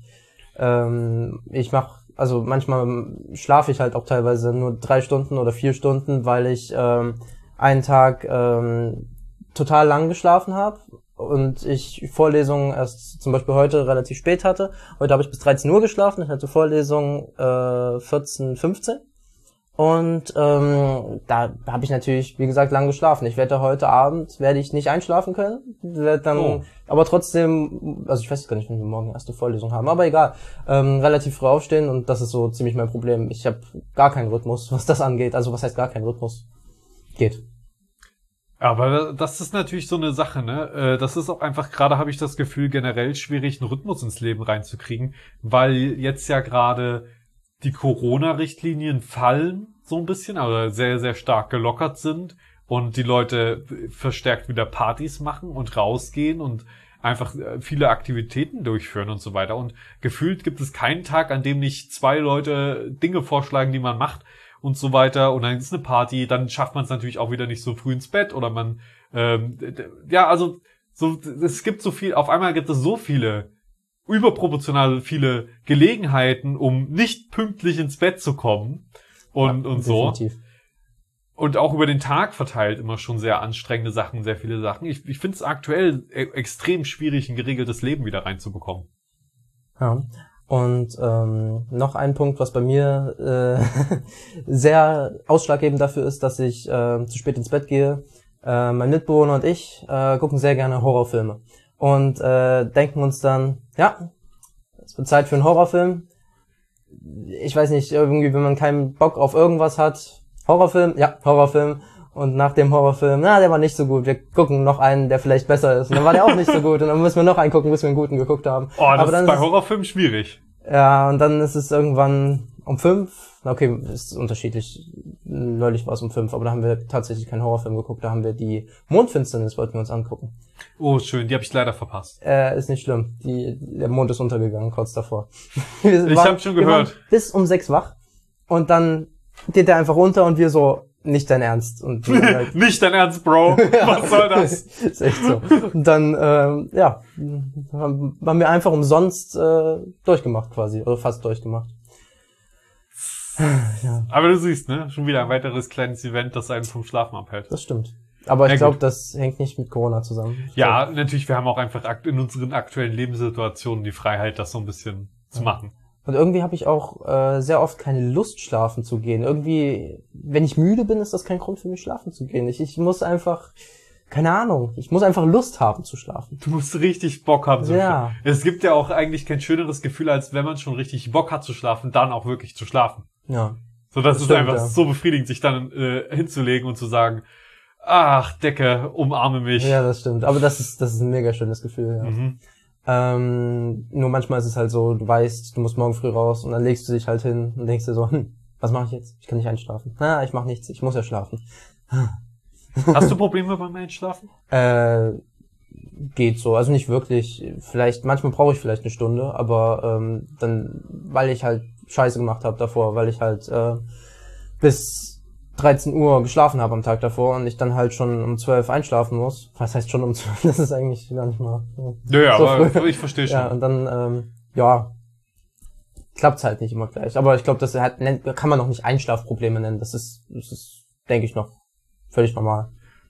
Ähm, ich mache, also manchmal schlafe ich halt auch teilweise nur drei Stunden oder vier Stunden, weil ich ähm, einen Tag ähm, total lang geschlafen habe und ich Vorlesungen erst zum Beispiel heute relativ spät hatte. Heute habe ich bis dreizehn Uhr geschlafen, ich hatte Vorlesung äh, vierzehn, fünfzehn. Und ähm, da habe ich natürlich, wie gesagt, lang geschlafen. Ich werde heute Abend, werde ich nicht einschlafen können. Werd dann, Oh. aber trotzdem, also ich weiß gar nicht, wenn wir morgen erste Vorlesung haben, aber egal, ähm, relativ früh aufstehen und das ist so ziemlich mein Problem. Ich habe gar keinen Rhythmus, was das angeht. Also was heißt gar kein Rhythmus? Geht. Aber das ist natürlich so eine Sache, ne? Äh, Das ist auch einfach, gerade habe ich das Gefühl, generell schwierig, einen Rhythmus ins Leben reinzukriegen, weil jetzt ja gerade die Corona-Richtlinien fallen so ein bisschen, aber sehr, sehr stark gelockert sind und die Leute verstärkt wieder Partys machen und rausgehen und einfach viele Aktivitäten durchführen und so weiter. Und gefühlt gibt es keinen Tag, an dem nicht zwei Leute Dinge vorschlagen, die man macht und so weiter. Und dann ist eine Party, dann schafft man es natürlich auch wieder nicht so früh ins Bett oder man, ähm, ja, also so, es gibt so viel, auf einmal gibt es so viele überproportional viele Gelegenheiten, um nicht pünktlich ins Bett zu kommen und, Ja, und so. definitiv. Und auch über den Tag verteilt immer schon sehr anstrengende Sachen, sehr viele Sachen. Ich, ich finde es aktuell e- extrem schwierig, ein geregeltes Leben wieder reinzubekommen. Ja. Und ähm, noch ein Punkt, was bei mir äh, sehr ausschlaggebend dafür ist, dass ich äh, zu spät ins Bett gehe. Äh, mein Mitbewohner und ich äh, gucken sehr gerne Horrorfilme und äh, denken uns dann, ja, es wird Zeit für einen Horrorfilm. Ich weiß nicht, irgendwie, wenn man keinen Bock auf irgendwas hat, Horrorfilm, ja, Horrorfilm. Und nach dem Horrorfilm, na, der war nicht so gut. Wir gucken noch einen, der vielleicht besser ist. Und dann war der auch nicht so gut. Und dann müssen wir noch einen gucken, bis wir einen guten geguckt haben. Oh, das Aber dann ist bei ist es- Horrorfilmen schwierig. Ja, und dann ist es irgendwann um fünf. Okay, ist unterschiedlich. Neulich war es um fünf, aber da haben wir tatsächlich keinen Horrorfilm geguckt. Da haben wir die Mondfinsternis, wollten wir uns angucken. Oh, schön, die habe ich leider verpasst. Äh, ist nicht schlimm. Die, der Mond ist untergegangen, kurz davor. Wir Ich waren- hab schon wir waren gehört. bis um sechs wach. Und dann geht der einfach runter und wir so, nicht dein Ernst. Und wir dann halt, Nicht dein Ernst, Bro. Was soll das? ist echt so. Und dann, ähm, ja, haben haben wir einfach umsonst äh, durchgemacht quasi, oder fast durchgemacht. Ja, Aber du siehst, ne? Schon wieder ein weiteres kleines Event, das einen vom Schlafen abhält. das stimmt. Aber Ja, ich glaube, gut. das hängt nicht mit Corona zusammen. Ich Ja, glaub, natürlich, wir haben auch einfach akt- in unseren aktuellen Lebenssituationen die Freiheit, das so ein bisschen zu machen. und irgendwie habe ich auch äh, sehr oft keine Lust, schlafen zu gehen. Irgendwie, wenn ich müde bin, ist das kein Grund für mich, schlafen zu gehen. Ich, ich muss einfach, keine Ahnung, ich muss einfach Lust haben zu schlafen. Du musst richtig Bock haben zu Ja. schlafen. Es gibt ja auch eigentlich kein schöneres Gefühl, als wenn man schon richtig Bock hat zu schlafen, dann auch wirklich zu schlafen. Ja. So, das, Das ist stimmt, einfach ja. so befriedigend, sich dann äh, hinzulegen und zu sagen, ach, Decke, umarme mich. Ja, das stimmt. Aber das ist, das ist ein mega schönes Gefühl, ja. Mhm. Ähm, nur manchmal ist es halt so, du weißt, du musst morgen früh raus und dann legst du dich halt hin und denkst dir so, hm, was mache ich jetzt? Ich kann nicht einschlafen. Na, ich mache nichts, ich muss ja schlafen. Hast du Probleme beim Einschlafen? Äh, geht so, also nicht wirklich. Vielleicht, manchmal brauche ich vielleicht eine Stunde, aber ähm, dann, weil ich halt Scheiße gemacht habe davor, weil ich halt äh, bis dreizehn Uhr geschlafen habe am Tag davor und ich dann halt schon um zwölf einschlafen muss. Was heißt schon um zwölf? Das ist eigentlich gar nicht mal Ja, ja, so aber früh. ich verstehe schon. Ja, und dann, ähm, ja, klappt's halt nicht immer gleich. Aber ich glaube, das halt, nennt, kann man noch nicht Einschlafprobleme nennen. Das ist, das ist, denke ich, noch völlig normal.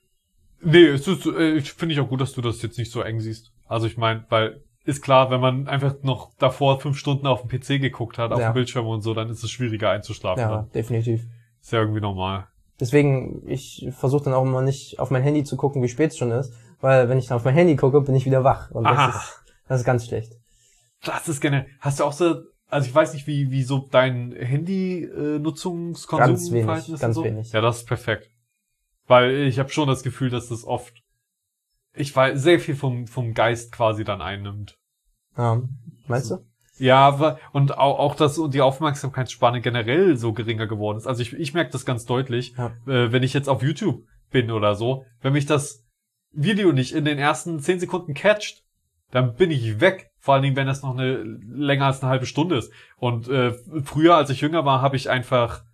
Nee, es ist, äh, ich finde ich auch gut, dass du das jetzt nicht so eng siehst. Also ich meine, weil ist klar, wenn man einfach noch davor fünf Stunden auf dem P C geguckt hat, auf Ja. dem Bildschirm und so, dann ist es schwieriger einzuschlafen. Ja, Dann. definitiv. Ist ja irgendwie normal. Deswegen, ich versuche dann auch immer nicht auf mein Handy zu gucken, wie spät es schon ist, weil wenn ich dann auf mein Handy gucke, bin ich wieder wach. Und das Aha. ist, das ist ganz schlecht. Das ist generell. Hast du auch so, also ich weiß nicht, wie, wie so dein Handy-Nutzungskonsum Ganz wenig, ganz so? wenig. Ja, das ist perfekt. Weil ich habe schon das Gefühl, dass das oft, ich weiß, sehr viel vom, vom Geist quasi dann einnimmt. Ja, meinst du? Ja, aber, und auch, auch dass die Aufmerksamkeitsspanne generell so geringer geworden ist. Also ich, ich merke das ganz deutlich, Ja. äh, wenn ich jetzt auf YouTube bin oder so, wenn mich das Video nicht in den ersten zehn Sekunden catcht, dann bin ich weg. Vor allen Dingen, wenn das noch eine länger als eine halbe Stunde ist. Und äh, früher, als ich jünger war, habe ich einfach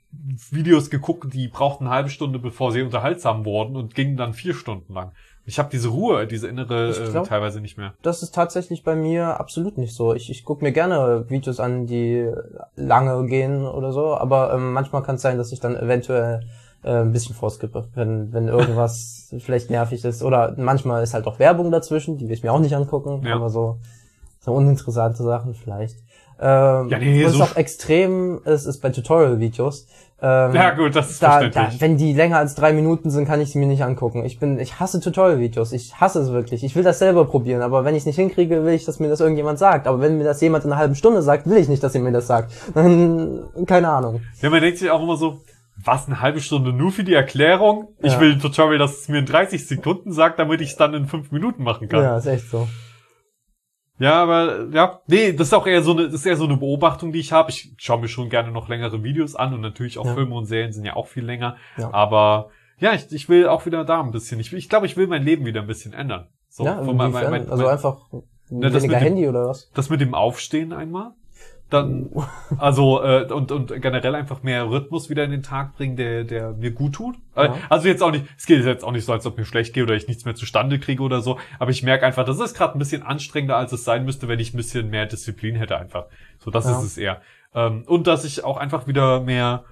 Videos geguckt, die brauchten eine halbe Stunde, bevor sie unterhaltsam wurden und gingen dann vier Stunden lang. Ich habe diese Ruhe, diese innere Ich glaub, äh, teilweise nicht mehr. Das ist tatsächlich bei mir absolut nicht so. Ich, ich gucke mir gerne Videos an, die lange gehen oder so, aber ähm, manchmal kann es sein, dass ich dann eventuell äh, ein bisschen vorskippe, wenn wenn irgendwas vielleicht nervig ist. Oder manchmal ist halt auch Werbung dazwischen, die will ich mir auch nicht angucken, Ja. aber so, so uninteressante Sachen vielleicht. Ähm, Ja, nee, was so auch extrem ist, ist bei Tutorial-Videos. Ähm, Ja gut, das ist da, verständlich. da, wenn die länger als drei Minuten sind, kann ich sie mir nicht angucken. Ich bin, ich hasse Tutorial-Videos. Ich hasse es wirklich. Ich will das selber probieren, aber wenn ich es nicht hinkriege, will ich, dass mir das irgendjemand sagt. Aber wenn mir das jemand in einer halben Stunde sagt, will ich nicht, dass er mir das sagt. Dann, keine Ahnung. Ja, man denkt sich auch immer so, was, eine halbe Stunde nur für die Erklärung? Ich Ja. will ein Tutorial, das es mir in dreißig Sekunden sagt, damit ich es dann in fünf Minuten machen kann. Ja, ist echt so. Ja, aber, ja, nee, das ist auch eher so eine, das ist eher so eine Beobachtung, die ich habe. Ich schaue mir schon gerne noch längere Videos an und natürlich auch Ja. Filme und Serien sind ja auch viel länger. Ja. Aber, ja, ich, ich will auch wieder da ein bisschen, ich, ich glaube, ich will mein Leben wieder ein bisschen ändern. So, Ja, von mein, inwiefern? mein, mein, also einfach Ne, das weniger mit dem- Handy oder was? das mit dem Aufstehen einmal. Dann, also, äh, und, und generell einfach mehr Rhythmus wieder in den Tag bringen, der, der mir gut tut. Äh, Ja. Also jetzt auch nicht, es geht jetzt auch nicht so, als ob mir schlecht geht oder ich nichts mehr zustande kriege oder so. Aber ich merke einfach, das ist gerade ein bisschen anstrengender, als es sein müsste, wenn ich ein bisschen mehr Disziplin hätte einfach. So, das Ja. ist es eher. Ähm, und dass ich auch einfach wieder mehr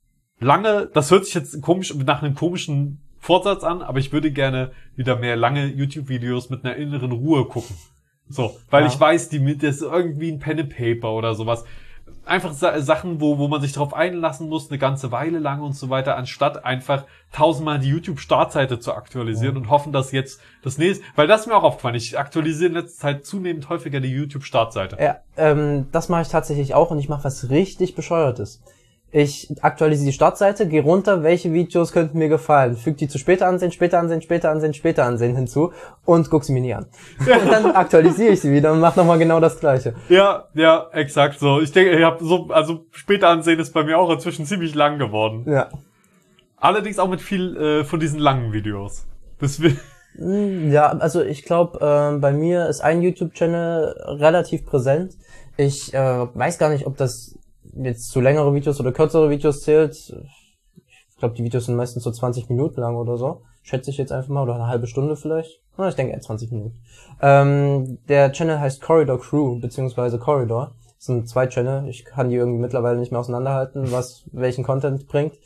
lange, das hört sich jetzt komisch, nach einem komischen Vorsatz an, aber ich würde gerne wieder mehr lange YouTube-Videos mit einer inneren Ruhe gucken. So, weil Ja. ich weiß, die mit das ist irgendwie ein Pen and Paper oder sowas. Einfach Sa Sachen, wo wo man sich darauf einlassen muss, eine ganze Weile lang und so weiter, anstatt einfach tausendmal die YouTube-Startseite zu aktualisieren Ja. und hoffen, dass jetzt das nächste, weil das ist mir auch aufgefallen. Ich aktualisiere in letzter Zeit zunehmend häufiger die YouTube-Startseite. Ja, ähm, das mache ich tatsächlich auch und ich mache was richtig Bescheuertes. Ich aktualisiere die Startseite, gehe runter, welche Videos könnten mir gefallen, füge die zu später ansehen, später ansehen, später ansehen, später ansehen hinzu und guck sie mir nie an. Und dann aktualisiere ich sie wieder und mache nochmal genau das Gleiche. Ja, ja, exakt so. Ich denke, ich habe so, also später ansehen ist bei mir auch inzwischen ziemlich lang geworden. Ja. Allerdings auch mit viel äh, von diesen langen Videos. Das will Mm, Ja, also ich glaube, ähm, bei mir ist ein YouTube-Channel relativ präsent. Ich äh, weiß gar nicht, ob das jetzt zu längere Videos oder kürzere Videos zählt. Ich glaube, die Videos sind meistens so zwanzig Minuten lang oder so. Schätze ich jetzt einfach mal, oder eine halbe Stunde vielleicht. Na, ich denke eher zwanzig Minuten. Ähm, der Channel heißt Corridor Crew, beziehungsweise Corridor. Das sind zwei Channel. Ich kann die irgendwie mittlerweile nicht mehr auseinanderhalten, was welchen Content bringt.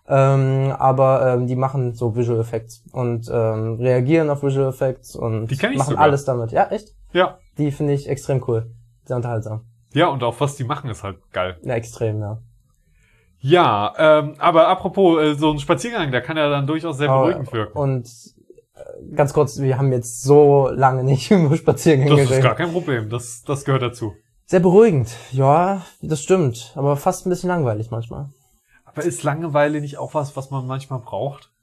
Ähm, aber ähm, die machen so Visual Effects und ähm, reagieren auf Visual Effects und Die kenn ich machen sogar. alles damit. Ja, echt? ja. Die finde ich extrem cool. Sehr unterhaltsam. Ja, und auch was die machen ist halt geil. Ja, extrem, ja. Ja, ähm, aber apropos, äh, so ein Spaziergang, der kann ja dann durchaus sehr Aber- beruhigend wirken. Und äh, ganz kurz, wir haben jetzt so lange nicht über Spaziergänge Das ist geredet. gar kein Problem. Das, das gehört dazu. Sehr beruhigend. Ja, das stimmt. Aber fast ein bisschen langweilig manchmal. Aber ist Langeweile nicht auch was, was man manchmal braucht?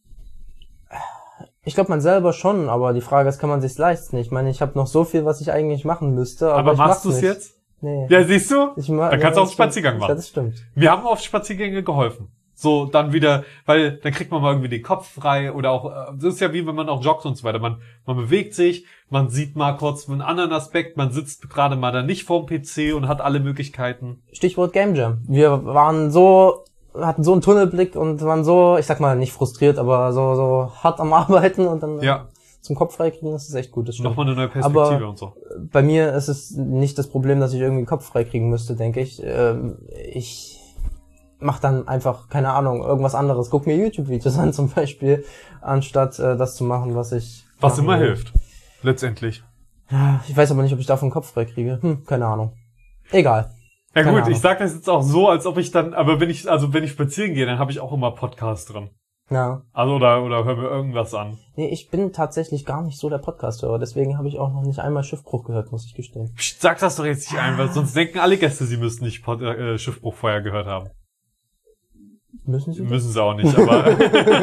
Ich glaube, man selber schon, aber die Frage ist, kann man sich's leisten? Ich meine, ich habe noch so viel, was ich eigentlich machen müsste, aber, Aber ich machst mach's du es nicht. jetzt? Nee. Ja, siehst du? Ich ma- Dann ja, kannst du auch einen das Spaziergang stimmt. machen. Ja, das stimmt. Wir haben auf Spaziergänge geholfen. So, dann wieder, weil dann kriegt man mal irgendwie den Kopf frei oder auch, äh, das ist ja wie wenn man auch joggt und so weiter. Man, man bewegt sich, man sieht mal kurz einen anderen Aspekt, man sitzt gerade mal da nicht vorm P C und hat alle Möglichkeiten. Stichwort Game Jam. Wir waren so, hatten so einen Tunnelblick und waren so, ich sag mal, nicht frustriert, aber so, so hart am Arbeiten und dann Ja, zum Kopf freikriegen, das ist echt gut. Das stimmt. nochmal eine neue Perspektive Aber und so. bei mir ist es nicht das Problem, dass ich irgendwie den Kopf freikriegen müsste, denke ich. Ähm, ich mach dann einfach, keine Ahnung, irgendwas anderes. Guck mir YouTube-Videos an zum Beispiel, anstatt äh, das zu machen, was ich... Was machen immer will. hilft. Letztendlich. Ja, ich weiß aber nicht, ob ich davon den Kopf freikriege. Hm, keine Ahnung. Egal. Ja Keine gut, Ahnung. ich sag das jetzt auch so, als ob ich dann, aber wenn ich, also wenn ich spazieren gehe, dann habe ich auch immer Podcast drin. Ja. Also oder, oder hör mir irgendwas an. Nee, ich bin tatsächlich gar nicht so der Podcast-Hörer, deswegen habe ich auch noch nicht einmal Schiffbruch gehört, muss ich gestehen. Psst, sag das doch jetzt nicht ein, weil sonst denken alle Gäste, sie müssten nicht Pod, äh, Schiffbruch vorher gehört haben. Müssen sie? Müssen sie auch nicht, aber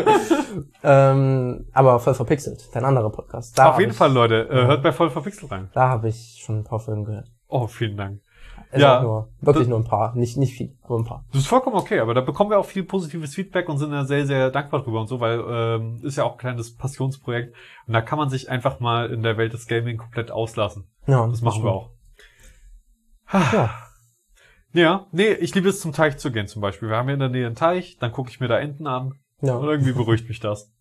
ähm, aber voll verpixelt, dein anderer Podcast. Da auf hab jeden ich, Fall, Leute, äh, Ja. hört bei Voll verpixelt rein. Da habe ich schon ein paar Folgen gehört. Oh, vielen Dank. Es Ja, auch nur, wirklich das- nur ein paar, nicht nicht viel, aber ein paar. Das ist vollkommen okay, aber da bekommen wir auch viel positives Feedback und sind da sehr, sehr dankbar drüber und so, weil ähm, ist ja auch ein kleines Passionsprojekt und da kann man sich einfach mal in der Welt des Gaming komplett auslassen. Ja, Das machen wir auch. Ja. Ja, nee, ich liebe es zum Teich zu gehen zum Beispiel. Wir haben hier in der Nähe einen Teich, dann gucke ich mir da Enten an Ja. und irgendwie beruhigt mich das.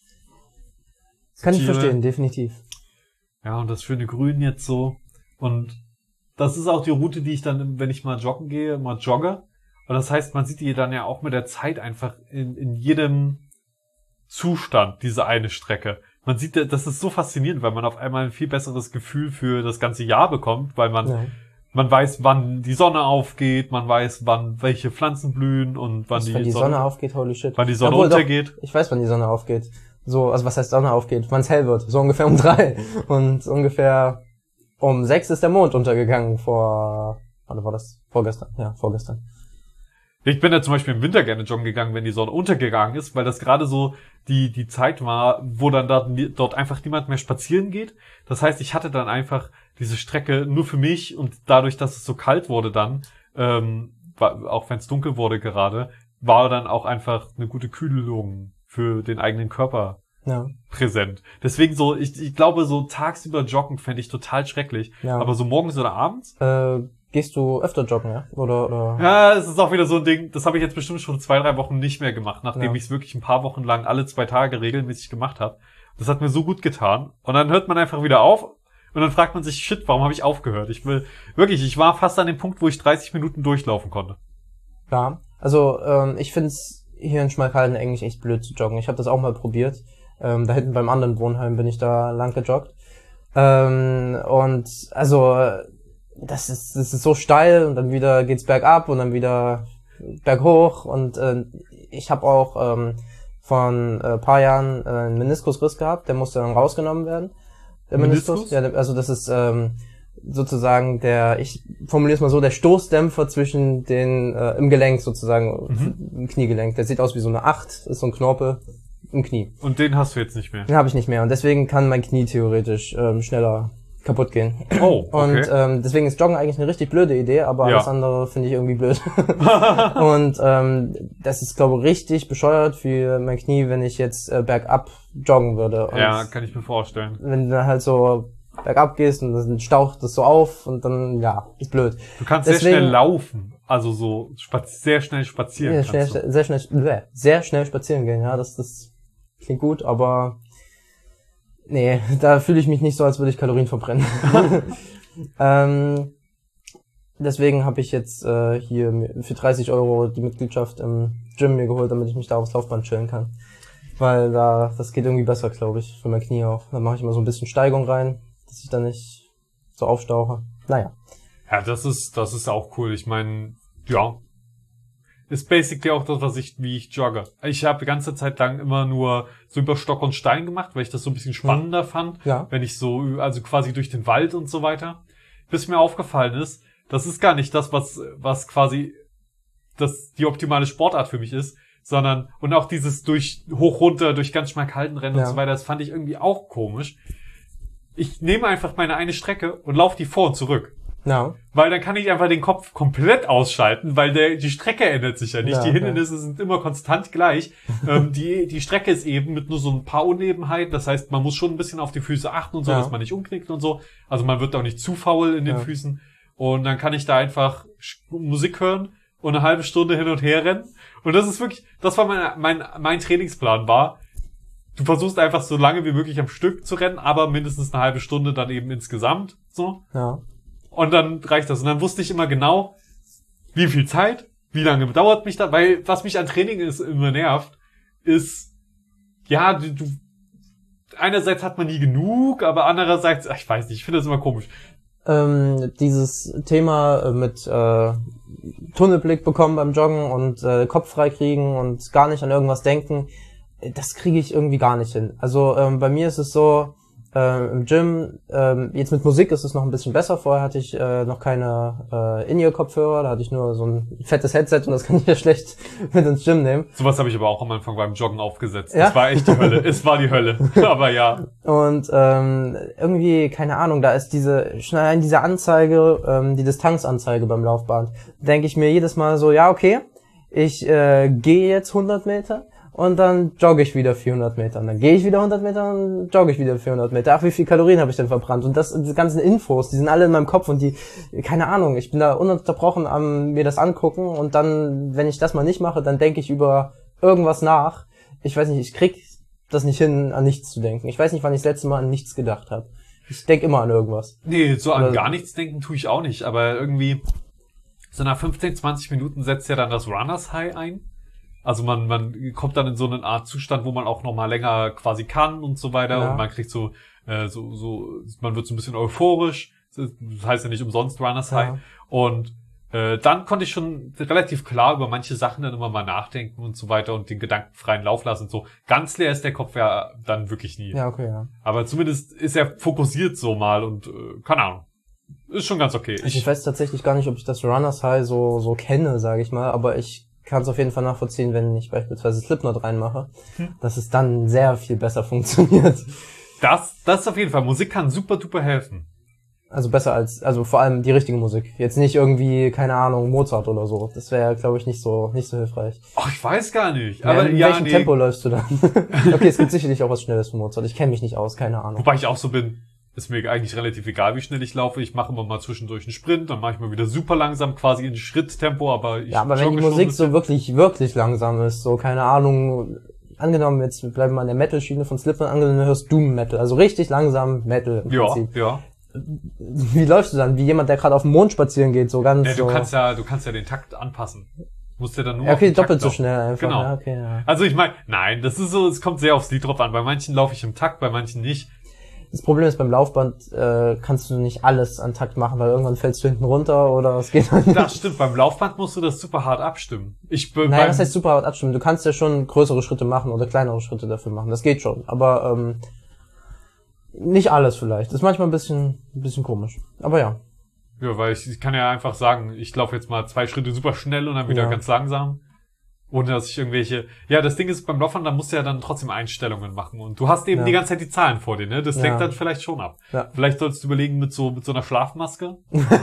Kann ich Tiere. verstehen, definitiv. Ja, und das schöne Grün jetzt so. Und das ist auch die Route, die ich dann, wenn ich mal joggen gehe, mal jogge. Und das heißt, man sieht die dann ja auch mit der Zeit einfach in, in jedem Zustand, diese eine Strecke. Man sieht, das ist so faszinierend, weil man auf einmal ein viel besseres Gefühl für das ganze Jahr bekommt, weil man, Ja. man weiß, wann die Sonne aufgeht, man weiß, wann welche Pflanzen blühen und wann Was, die, wenn die Sonne, Sonne aufgeht, holy shit. wann die Sonne Obwohl, doch, untergeht. ich weiß, wann die Sonne aufgeht. So, also was heißt Sonne aufgeht? Wann es hell wird. So ungefähr um drei. Und ungefähr um sechs ist der Mond untergegangen vor, wann war das? Vorgestern. Ja, vorgestern. Ich bin ja zum Beispiel im Winter gerne joggen gegangen, wenn die Sonne untergegangen ist, weil das gerade so die die Zeit war, wo dann dort, dort einfach niemand mehr spazieren geht. Das heißt, ich hatte dann einfach diese Strecke nur für mich und dadurch, dass es so kalt wurde dann, ähm, war, auch wenn es dunkel wurde gerade, war dann auch einfach eine gute Kühlung für den eigenen Körper Ja. präsent. Deswegen so, ich, ich glaube, so tagsüber joggen fände ich total schrecklich. Ja. Aber so morgens oder abends? Äh, gehst du öfter joggen, ja? Oder, oder? Ja, es ist auch wieder so ein Ding, das habe ich jetzt bestimmt schon zwei, drei Wochen nicht mehr gemacht, nachdem Ja. ich es wirklich ein paar Wochen lang alle zwei Tage regelmäßig gemacht habe. Das hat mir so gut getan. Und dann hört man einfach wieder auf und dann fragt man sich, shit, warum habe ich aufgehört? Ich will, wirklich, ich war fast an dem Punkt, wo ich dreißig Minuten durchlaufen konnte. Ja. Also, ähm, ich find's hier in Schmalkalden eigentlich echt blöd zu joggen. Ich habe das auch mal probiert. Ähm, da hinten beim anderen Wohnheim bin ich da lang gejoggt. Ähm, und also das ist das ist so steil und dann wieder geht's bergab und dann wieder berghoch und äh, ich habe auch ähm, von äh, paar Jahren äh, einen Meniskusriss gehabt, der musste dann rausgenommen werden. Der Meniskus, Meniskus? ja, der, also das ist ähm, sozusagen der, ich formuliere es mal so, der Stoßdämpfer zwischen den äh, im Gelenk sozusagen, Mhm. im Kniegelenk. Der sieht aus wie so eine Acht, ist so ein Knorpel im Knie. Und den hast du jetzt nicht mehr. Den habe ich nicht mehr und deswegen kann mein Knie theoretisch ähm, schneller kaputt gehen. Oh, okay. Und ähm, deswegen ist Joggen eigentlich eine richtig blöde Idee, aber Ja. alles andere finde ich irgendwie blöd. Und ähm, das ist, glaube ich, richtig bescheuert für mein Knie, wenn ich jetzt äh, bergab joggen würde. Und Ja, kann ich mir vorstellen. wenn du dann halt so bergab gehst und dann staucht das so auf und dann, ja, ist blöd. Du kannst Deswegen- sehr schnell laufen. Also so spaz sehr schnell spazieren Ja, kannst schnell, du. sehr schnell, bleh, sehr schnell spazieren gehen, ja, das, das klingt gut, aber nee, da fühle ich mich nicht so, als würde ich Kalorien verbrennen. ähm, deswegen habe ich jetzt äh, hier mir für dreißig Euro die Mitgliedschaft im Gym mir geholt, damit ich mich da aufs Laufband chillen kann. Weil da, das geht irgendwie besser, glaube ich, für mein Knie auch. Da mache ich immer so ein bisschen Steigung rein, dass ich da nicht so aufstauche. Naja. Ja, das ist, das ist auch cool. Ich meine, ja. ist basically auch das, was ich, wie ich jogge. Ich habe die ganze Zeit lang immer nur so über Stock und Stein gemacht, weil ich das so ein bisschen spannender mhm. fand, ja. wenn ich so, also quasi durch den Wald und so weiter. Bis mir aufgefallen ist, das ist gar nicht das, was, was quasi das die optimale Sportart für mich ist, sondern, und auch dieses durch, hoch runter, durch ganz schmal kalten Rennen ja. und so weiter, das fand ich irgendwie auch komisch. Ich nehme einfach meine eine Strecke und laufe die vor und zurück. Ja. Weil dann kann ich einfach den Kopf komplett ausschalten, weil der, die Strecke ändert sich ja nicht. Ja, die Hindernisse okay. sind immer konstant gleich. ähm, die, die Strecke ist eben mit nur so ein paar Unebenheiten. Das heißt, man muss schon ein bisschen auf die Füße achten und so, ja. dass man nicht umknickt und so. Also man wird auch nicht zu faul in den ja. Füßen. Und dann kann ich da einfach Musik hören und eine halbe Stunde hin und her rennen. Und das ist wirklich, das war mein, mein, mein Trainingsplan war. Du versuchst einfach so lange wie möglich am Stück zu rennen, aber mindestens eine halbe Stunde dann eben insgesamt, so. Ja. Und dann reicht das. Und dann wusste ich immer genau, wie viel Zeit, wie lange dauert mich das, weil was mich an Training ist, immer nervt, ist, ja, du, du einerseits hat man nie genug, aber andererseits, ich weiß nicht, ich finde das immer komisch. Ähm, dieses Thema mit äh, Tunnelblick bekommen beim Joggen und äh, Kopf frei kriegen und gar nicht an irgendwas denken, das kriege ich irgendwie gar nicht hin. Also ähm, bei mir ist es so, äh, im Gym, ähm, jetzt mit Musik ist es noch ein bisschen besser. Vorher hatte ich äh, noch keine äh, In-Ear-Kopfhörer, da hatte ich nur so ein fettes Headset und das kann ich ja schlecht mit ins Gym nehmen. Sowas habe ich aber auch am Anfang beim Joggen aufgesetzt. Ja? Das war echt die Hölle. Es war die Hölle, aber ja. Und ähm, irgendwie, keine Ahnung, da ist diese, schnell diese Anzeige, ähm, die Distanzanzeige beim Laufband. Denke ich mir jedes Mal so, ja okay, ich äh, gehe jetzt hundert Meter. Und dann jogge ich wieder vierhundert Meter. Und dann gehe ich wieder hundert Meter und jogge ich wieder vierhundert Meter. Ach, wie viel Kalorien habe ich denn verbrannt? Und das, diese ganzen Infos, die sind alle in meinem Kopf und die, keine Ahnung, ich bin da ununterbrochen am mir das angucken und dann, wenn ich das mal nicht mache, dann denke ich über irgendwas nach. Ich weiß nicht, ich krieg das nicht hin, an nichts zu denken. Ich weiß nicht, wann ich das letzte Mal an nichts gedacht habe. Ich denke immer an irgendwas. Nee, so an Oder gar nichts denken tue ich auch nicht. Aber irgendwie, so nach fünfzehn, zwanzig Minuten setzt ja dann das Runners High ein. Also man man kommt dann in so eine Art Zustand, wo man auch noch mal länger quasi kann und so weiter ja. und man kriegt so äh, so so man wird so ein bisschen euphorisch. Das heißt ja nicht umsonst Runners High. Ja. Und äh, dann konnte ich schon relativ klar über manche Sachen dann immer mal nachdenken und so weiter und den gedankenfreien Lauf lassen und so. Ganz leer ist der Kopf ja dann wirklich nie. Ja, okay, ja. Aber zumindest ist er fokussiert so mal und äh, keine Ahnung. Ist schon ganz okay. Ich, ich weiß tatsächlich gar nicht, ob ich das Runners High so so kenne, sage ich mal, aber ich kann es auf jeden Fall nachvollziehen, wenn ich beispielsweise Slipknot reinmache, hm. dass es dann sehr viel besser funktioniert. Das, das ist auf jeden Fall. Musik kann super duper helfen. Also besser als, also vor allem die richtige Musik. Jetzt nicht irgendwie, keine Ahnung, Mozart oder so. Das wäre, glaube ich, nicht so, nicht so hilfreich. Ach, ich weiß gar nicht. Ja, aber in ja, welchem nee. Tempo läufst du dann? Okay, es gibt sicherlich auch was Schnelles von Mozart. Ich kenne mich nicht aus, keine Ahnung. Wobei ich auch so bin. Ist mir eigentlich relativ egal, wie schnell ich laufe. Ich mache immer mal zwischendurch einen Sprint, dann mache ich mal wieder super langsam, quasi in Schritttempo, aber ich Ja, aber wenn die Musik so wirklich, wirklich langsam ist, so, keine Ahnung, angenommen, jetzt bleiben wir an der Metal-Schiene von Slipknot, angenommen, du hörst Doom-Metal, also richtig langsam Metal im ja, Prinzip. Ja, Wie läufst du dann? Wie jemand, der gerade auf dem Mond spazieren geht, so ganz ja, du so. kannst ja, du kannst ja den Takt anpassen. Musst ja dann nur ja, okay, auf den doppelt Takt so laufen. schnell einfach. Genau. Ja, okay, ja. Also ich meine, nein, das ist so, es kommt sehr aufs Lied drauf an. Bei manchen laufe ich im Takt, bei manchen nicht. Das Problem ist, beim Laufband äh, kannst du nicht alles an Takt machen, weil irgendwann fällst du hinten runter oder es geht dann nicht. Das stimmt, beim Laufband musst du das super hart abstimmen. Ich bin Naja, was heißt super hart abstimmen? Du kannst ja schon größere Schritte machen oder kleinere Schritte dafür machen. Das geht schon, aber ähm, nicht alles vielleicht. Das ist manchmal ein bisschen ein bisschen komisch. Aber ja. Ja, weil ich, ich kann ja einfach sagen, ich laufe jetzt mal zwei Schritte super schnell und dann wieder Ja. ganz langsam. Ohne dass ich irgendwelche... Ja, das Ding ist, beim Laufen, da musst du ja dann trotzdem Einstellungen machen. Und du hast eben Ja. die ganze Zeit die Zahlen vor dir, ne? Das Ja. lenkt dann vielleicht schon ab. Ja. Vielleicht solltest du überlegen mit so mit so einer Schlafmaske.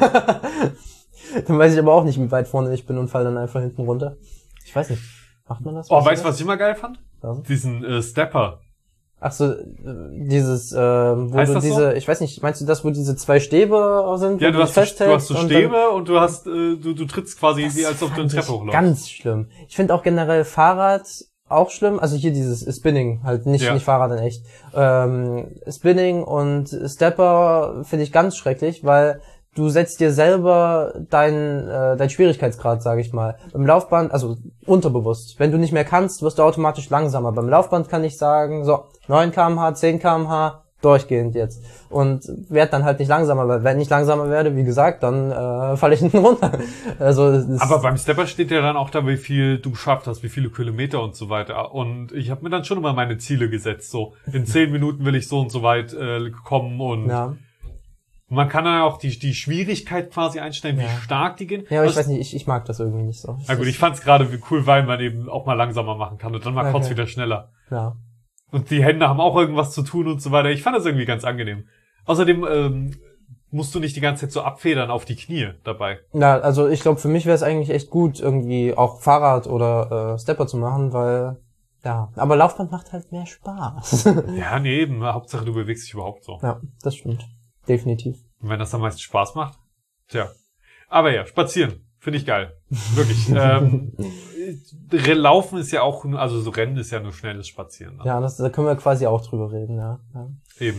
Dann weiß ich aber auch nicht, wie weit vorne ich bin und fall dann einfach hinten runter. Ich weiß nicht. Macht man das? Oh, weißt du, was ich immer geil fand? Was? Diesen äh, Stepper. Ach so, äh, dieses, äh, wo Heißt du das diese, so? ich weiß nicht, meinst du das, wo diese zwei Stäbe sind? Ja, wo du dich hast, so, du festhältst hast so und Stäbe dann- und du hast, äh, du, du trittst quasi, Das wie als ob du eine fand Treppe ich hochläufst. Ganz schlimm. Ich finde auch generell Fahrrad auch schlimm. Also hier dieses Spinning, halt nicht, Ja. nicht Fahrrad in echt. Ähm, Spinning und Stepper finde ich ganz schrecklich, weil du setzt dir selber deinen äh, dein Schwierigkeitsgrad, sage ich mal. Beim Laufband, also unterbewusst. Wenn du nicht mehr kannst, wirst du automatisch langsamer. Beim Laufband kann ich sagen, so, neun Kilometer pro Stunde, zehn Kilometer pro Stunde, durchgehend jetzt. Und werd dann halt nicht langsamer, weil wenn ich langsamer werde, wie gesagt, dann äh, falle ich hinten runter. Also das Aber beim Stepper steht ja dann auch da, wie viel du geschafft hast, wie viele Kilometer und so weiter. Und ich habe mir dann schon immer meine Ziele gesetzt. So, in zehn Minuten will ich so und so weit äh, kommen. Und ja. man kann dann auch die, die Schwierigkeit quasi einstellen, Ja. wie stark die gehen. Ja, aber ich Also, weiß nicht, ich, ich mag das irgendwie nicht so. na gut, ich fand's gerade wie cool, weil man eben auch mal langsamer machen kann und dann mal Okay. kurz wieder schneller. Ja. Und die Hände haben auch irgendwas zu tun und so weiter. Ich fand das irgendwie ganz angenehm. Außerdem ähm, musst du nicht die ganze Zeit so abfedern auf die Knie dabei. Ja, also ich glaube, für mich wäre es eigentlich echt gut, irgendwie auch Fahrrad oder äh, Stepper zu machen, weil, ja, aber Laufband macht halt mehr Spaß. Ja, nee, eben. Hauptsache, du bewegst dich überhaupt so. Ja, das stimmt. Definitiv. Und wenn das am meisten Spaß macht, tja. Aber ja, spazieren. Finde ich geil. Wirklich. ähm, Laufen ist ja auch, also so Rennen ist ja nur schnelles Spazieren. Ne? Ja, das, da können wir quasi auch drüber reden, ja. ja. Eben.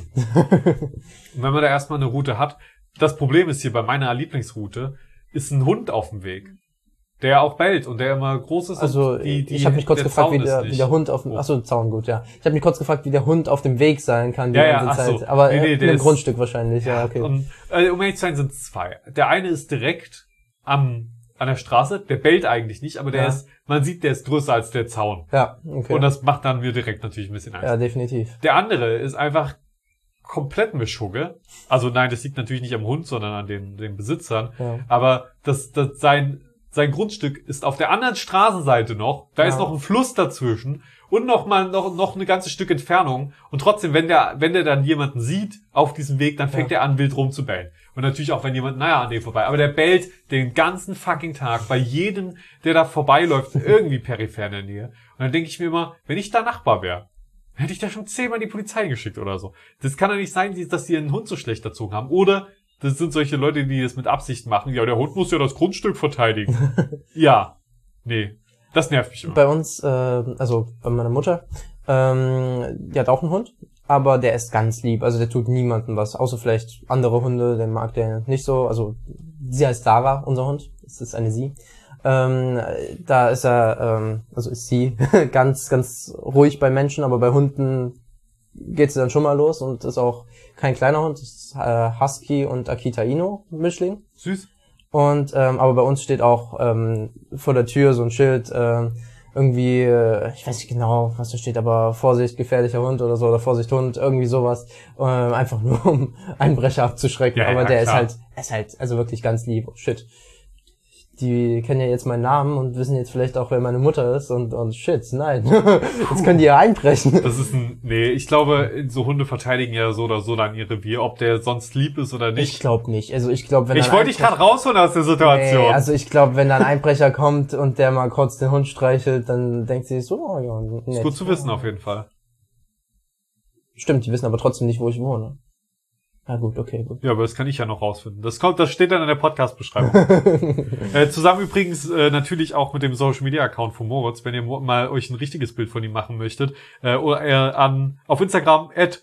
Und wenn man da erstmal eine Route hat, das Problem ist hier bei meiner Lieblingsroute, ist ein Hund auf dem Weg, der auch bellt und der immer groß ist. Also und die, die, ich habe mich kurz der gefragt, Zaun wie der, ist wie der Hund auf dem, hoch. achso, Zaun, gut, ja. Ich habe mich kurz gefragt, wie der Hund auf dem Weg sein kann die Ja, ja, ganze ach so. Zeit. Aber Nee, nee, äh, der im ist- Grundstück wahrscheinlich, ja, okay. Und äh, um ehrlich zu sein, sind es zwei. Der eine ist direkt am an der Straße, der bellt eigentlich nicht, aber der Ja. ist, man sieht, der ist größer als der Zaun. Ja, okay. Und das macht dann mir direkt natürlich ein bisschen Angst. ja, definitiv. Der andere ist einfach komplett Mischugge. Also nein, das liegt natürlich nicht am Hund, sondern an den, den Besitzern. Ja. Aber das, das sein, sein Grundstück ist auf der anderen Straßenseite noch. Da Ja. ist noch ein Fluss dazwischen und noch mal noch noch ein ganzes Stück Entfernung. Und trotzdem, wenn der wenn der dann jemanden sieht auf diesem Weg, dann fängt Ja. er an wild rumzubellen. Und natürlich auch, wenn jemand naja an dem vorbei. Aber der bellt den ganzen fucking Tag bei jedem, der da vorbeiläuft, irgendwie peripher in der Nähe. Und dann denke ich mir immer, wenn ich da Nachbar wäre, hätte ich da schon zehnmal die Polizei geschickt oder so. Das kann doch nicht sein, die- dass die einen Hund so schlecht erzogen haben. Oder das sind solche Leute, die das mit Absicht machen. Ja, der Hund muss ja das Grundstück verteidigen. Ja. Nee. Das nervt mich immer. Bei uns, äh, also bei meiner Mutter, ähm, die hat auch einen Hund, aber der ist ganz lieb. Also der tut niemandem was, außer vielleicht andere Hunde, den mag der nicht so. Also sie heißt Sarah, unser Hund. Es ist eine sie. Ähm, da ist er, ähm, also ist sie ganz, ganz ruhig bei Menschen, aber bei Hunden geht sie dann schon mal los und ist auch kein kleiner Hund, ist äh, Husky und Akita Inu Mischling. Süß. Und ähm, aber bei uns steht auch ähm, vor der Tür so ein Schild, ähm, irgendwie, äh, ich weiß nicht genau, was da steht, aber Vorsicht, gefährlicher Hund oder so, oder Vorsicht Hund, irgendwie sowas, ähm, einfach nur um Einbrecher abzuschrecken. Ja, aber ja, der klar. ist halt, er ist halt, also wirklich ganz lieb. Oh, shit. Die kennen ja jetzt meinen Namen und wissen jetzt vielleicht auch, wer meine Mutter ist und und shit, nein. Jetzt können die ja einbrechen. Das ist ein, nee, ich glaube, so Hunde verteidigen ja so oder so dann ihr Revier, ob der sonst lieb ist oder Ich nicht. glaube nicht. Also ich glaube, wenn Ich dann wollte dich Einbrecher- gerade rausholen aus der Situation. Nee, also ich glaube, wenn dann ein Einbrecher kommt und der mal kurz den Hund streichelt, dann denkt sie sich so, oh ja, nett. ist gut zu wissen auf jeden Fall. Stimmt, die wissen aber trotzdem nicht, wo ich wohne. Na gut, okay, gut. Ja, aber das kann ich ja noch rausfinden. Das kommt, das steht dann in der Podcast-Beschreibung. äh, zusammen übrigens äh, natürlich auch mit dem Social-Media-Account von Moritz, wenn ihr mo- mal euch ein richtiges Bild von ihm machen möchtet. Äh, oder äh, an auf Instagram at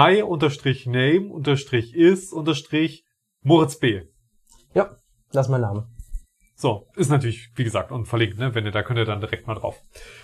my-name-is-moritzb. Ja, das ist mein Name. So, ist natürlich, wie gesagt, und verlinkt, ne? Wenn ihr, da könnt ihr dann direkt mal drauf.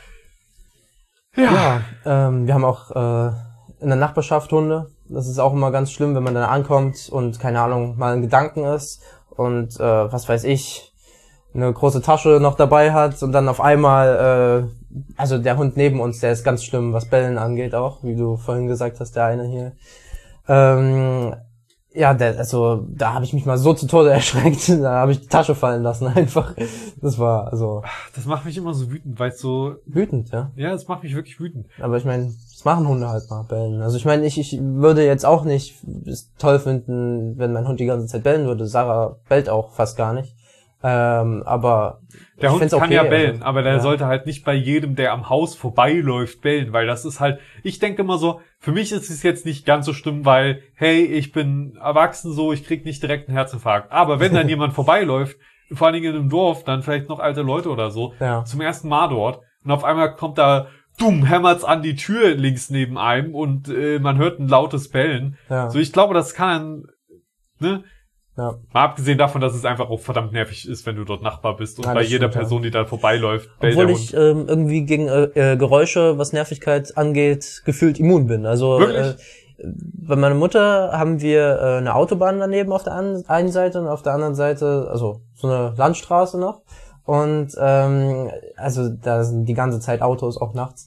Ja, ähm, wir haben auch äh, in der Nachbarschaft Hunde. Das ist auch immer ganz schlimm, wenn man dann ankommt und, keine Ahnung, mal in Gedanken ist und, äh, was weiß ich, eine große Tasche noch dabei hat und dann auf einmal, äh, also der Hund neben uns, der ist ganz schlimm, was Bellen angeht auch, wie du vorhin gesagt hast, der eine hier. Ähm, ja, der, also da habe ich mich mal so zu Tode erschreckt, da habe ich die Tasche fallen lassen einfach. Das war also Das macht mich immer so wütend, weil es so, wütend, ja. ja, das macht mich wirklich wütend. Aber ich meine, das machen Hunde halt mal, bellen. Also ich meine, ich, ich würde jetzt auch nicht es toll finden, wenn mein Hund die ganze Zeit bellen würde. Sarah bellt auch fast gar nicht. Ähm, aber Der ich Hund find's kann okay, ja bellen, also, aber der ja. sollte halt nicht bei jedem, der am Haus vorbeiläuft, bellen, weil das ist halt, ich denke immer so, für mich ist es jetzt nicht ganz so schlimm, weil, hey, ich bin erwachsen so, ich krieg nicht direkt einen Herzinfarkt. Aber wenn dann jemand vorbeiläuft, vor allen Dingen in einem Dorf, dann vielleicht noch alte Leute oder so, Ja. zum ersten Mal dort, und auf einmal kommt da, dumm, hämmert's an die Tür links neben einem und äh, man hört ein lautes Bellen. Ja. So, ich glaube, das kann, ne, Ja. mal abgesehen davon, dass es einfach auch verdammt nervig ist, wenn du dort Nachbar bist und Ja, bei das jeder stimmt, ja. Person, die da vorbeiläuft, bellt Obwohl der ich Hund. ähm, irgendwie gegen äh, äh, Geräusche, was Nervigkeit angeht, gefühlt immun bin. Also Wirklich? äh, bei meiner Mutter haben wir äh, eine Autobahn daneben auf der an- einen Seite und auf der anderen Seite, also so eine Landstraße noch. Und ähm, also da sind die ganze Zeit Autos, auch nachts.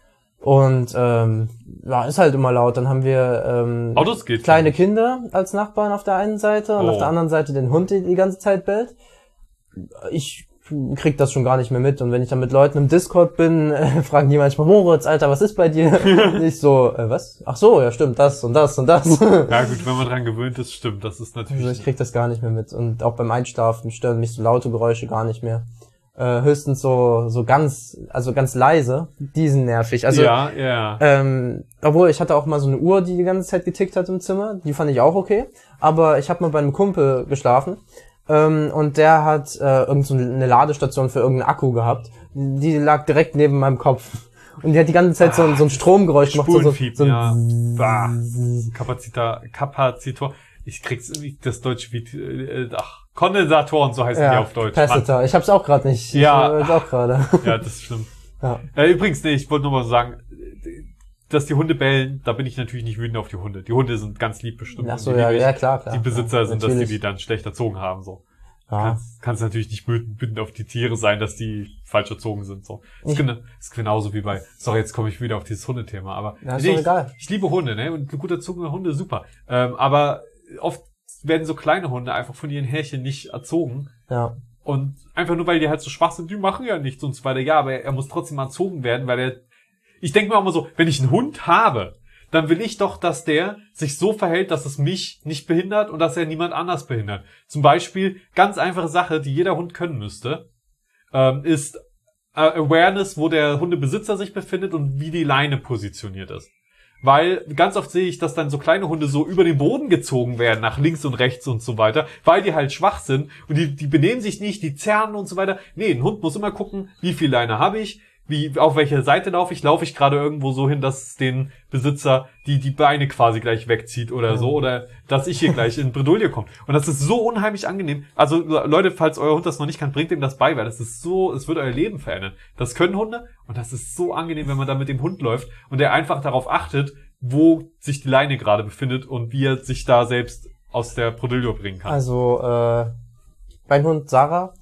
Und ähm, ja, ist halt immer laut. Dann haben wir ähm, Autos geht kleine Kinder als Nachbarn auf der einen Seite und Oh. auf der anderen Seite den Hund, der die ganze Zeit bellt. Ich krieg das schon gar nicht mehr mit. Und wenn ich dann mit Leuten im Discord bin, äh, fragen die manchmal, Moritz, Alter, was ist bei dir? Ich so, äh, was? Ach so, ja stimmt, das und das und das. Ja gut, wenn man dran gewöhnt ist, stimmt. Das ist natürlich... Also ich krieg das gar nicht mehr mit. Und auch beim Einschlafen stören mich so laute Geräusche gar nicht mehr. Äh, höchstens so so ganz, also ganz leise. Die sind nervig. Also ja, ja. ähm, obwohl ich hatte auch mal so eine Uhr, die die ganze Zeit getickt hat im Zimmer. Die fand ich auch okay. Aber ich habe mal bei einem Kumpel geschlafen. Ähm, und der hat äh, irgend so eine Ladestation für irgendeinen Akku gehabt. Die lag direkt neben meinem Kopf. Und die hat die ganze Zeit so, ein- so ein Stromgeräusch gemacht. So, so, Spulenfiepen, so ein ja. Zzzz. Bah. Kapazita, Kapazitor. Ich krieg's irgendwie das deutsche, wie, äh, ach, Kondensatoren, so heißen die auf Deutsch. Capacitor. Ich hab's auch gerade nicht. Ja. Ich, äh, auch gerade. Mann. Ja, das ist schlimm. Ja. Äh, übrigens, nee, ich wollte nur mal sagen, dass die Hunde bellen, da bin ich natürlich nicht wütend auf die Hunde. Die Hunde sind ganz lieb bestimmt. Ach so, und die ja, liebe ich. ja, klar, klar. Die Besitzer ja, sind, dass die natürlich. die dann schlecht erzogen haben, so. Ja. Kannst, kannst natürlich nicht wütend wütend auf die Tiere sein, dass die falsch erzogen sind, so. Ist, Ich- gena ist genauso wie bei, sorry, jetzt komme ich wieder auf dieses Hundethema, aber, Ja, ist nee, doch ich, egal. ich liebe Hunde, ne, und gut erzogene Hunde, super. Ähm, aber oft werden so kleine Hunde einfach von ihren Härchen nicht erzogen. Ja. Und einfach nur, weil die halt so schwach sind, die machen ja nichts und so weiter. Ja, aber er muss trotzdem erzogen werden, weil er, ich denke mir auch mal so, wenn ich einen Hund habe, dann will ich doch, dass der sich so verhält, dass es mich nicht behindert und dass er niemand anders behindert. Zum Beispiel, ganz einfache Sache, die jeder Hund können müsste, ähm, ist äh, Awareness, wo der Hundebesitzer sich befindet und wie die Leine positioniert ist. Weil ganz oft sehe ich, dass dann so kleine Hunde so über den Boden gezogen werden, nach links und rechts und so weiter, weil die halt schwach sind und die, die benehmen sich nicht, die zerren und so weiter. Nee, ein Hund muss immer gucken, wie viel Leine habe ich, wie, auf welche Seite laufe ich, laufe ich gerade irgendwo so hin, dass den Besitzer die, die Beine quasi gleich wegzieht oder so, oder dass ich hier gleich in Bredouille komme. Und das ist so unheimlich angenehm. Also Leute, falls euer Hund das noch nicht kann, bringt ihm das bei, weil das ist so, es wird euer Leben verändern. Das können Hunde und das ist so angenehm, wenn man da mit dem Hund läuft und der einfach darauf achtet, wo sich die Leine gerade befindet und wie er sich da selbst aus der Bredouille bringen kann. Also, äh, mein Hund Sarah,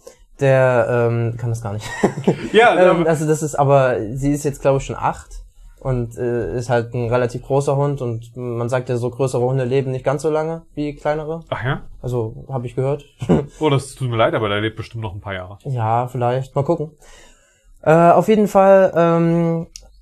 der ähm, kann das gar nicht. Ja, ähm, aber- also das ist aber, sie ist jetzt glaube ich schon acht und äh, ist halt ein relativ großer Hund und man sagt ja, so größere Hunde leben nicht ganz so lange wie kleinere. Ach ja? Also, habe ich gehört. Oh, das tut mir leid, aber der lebt bestimmt noch ein paar Jahre. Ja, vielleicht. Mal gucken. Äh, auf jeden Fall, ähm,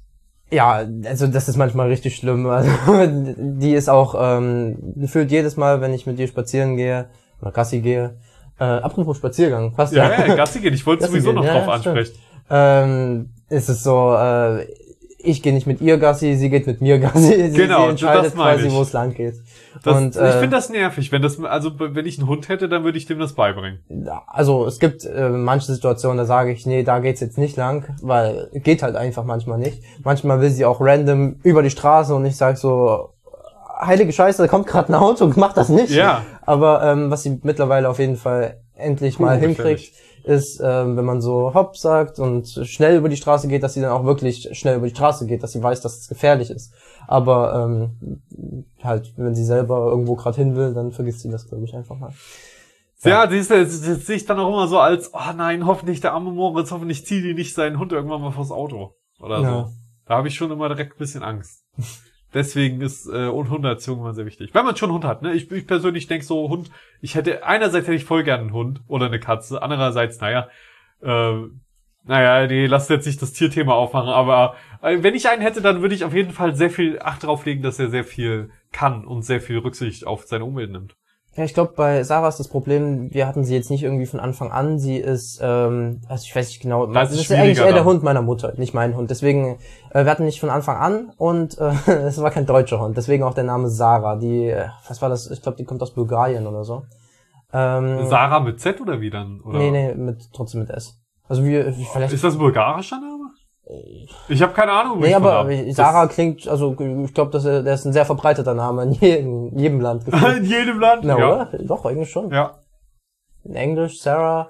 ja, also das ist manchmal richtig schlimm. Also, die ist auch ähm, gefühlt jedes Mal, wenn ich mit ihr spazieren gehe oder Gassi gehe. Äh, apropos Spaziergang, passt ja. Ja, ja, Gassi gehen. Ich wollte Gassi sowieso gehen, noch ja, drauf ja, stimmt. ansprechen. Ähm, ist es so, äh, ich gehe nicht mit ihr Gassi, sie geht mit mir Gassi. Sie, Genau, sie entscheidet das meine quasi, ich. wo es lang geht. Das, Und, ich äh, finde das nervig, wenn das, also wenn ich einen Hund hätte, dann würde ich dem das beibringen. Also es gibt äh, manche Situationen, da sage ich, nee, da geht's jetzt nicht lang, weil geht halt einfach manchmal nicht. Manchmal will sie auch random über die Straße und ich sage so, heilige Scheiße, da kommt gerade ein Auto, mach das nicht. Ja. Aber ähm, was sie mittlerweile auf jeden Fall endlich mal Uh, hinkriegt, ist, ähm, wenn man so hopp sagt und schnell über die Straße geht, dass sie dann auch wirklich schnell über die Straße geht, dass sie weiß, dass es gefährlich ist. Aber ähm, halt, wenn sie selber irgendwo gerade hin will, dann vergisst sie das, glaube ich, einfach mal. Ja, siehst du, das, das sehe ich dann auch immer so als, oh nein, hoffentlich der arme Moritz, hoffentlich zieht die nicht seinen Hund irgendwann mal vors Auto. Oder Ja. so. Da habe ich schon immer direkt ein bisschen Angst. Deswegen ist äh, Hundeerziehung immer sehr wichtig. Wenn man schon einen Hund hat, ne? Ich, ich persönlich denke so, Hund, ich hätte, einerseits hätte ich voll gerne einen Hund oder eine Katze, andererseits, naja, äh, naja, nee, lasst jetzt nicht das Tierthema aufmachen, aber äh, wenn ich einen hätte, dann würde ich auf jeden Fall sehr viel Acht drauf legen, dass er sehr viel kann und sehr viel Rücksicht auf seine Umwelt nimmt. Ja, ich glaube, bei Sarah ist das Problem, wir hatten sie jetzt nicht irgendwie von Anfang an. Sie ist, ähm, also ich weiß nicht genau, Das ist das ist eigentlich schwieriger eher der dann. Hund meiner Mutter, nicht mein Hund. Deswegen, äh, wir hatten nicht von Anfang an und äh, es war kein deutscher Hund. Deswegen auch der Name Sarah. Die, äh, was war das? Ich glaube, die kommt aus Bulgarien oder so. Ähm, Sarah mit Z oder wie dann? Oder? nee, nee, mit trotzdem mit S. Also wir, vielleicht. Ist das ein bulgarischer Name? Ich habe keine Ahnung. Nee, ich aber von habe. Sarah klingt, also ich glaube, das der ist ein sehr verbreiteter Name in jedem, in jedem Land. Das, in jedem Land? Na, ja. oder? Doch, eigentlich schon. Ja. In Englisch, Sarah.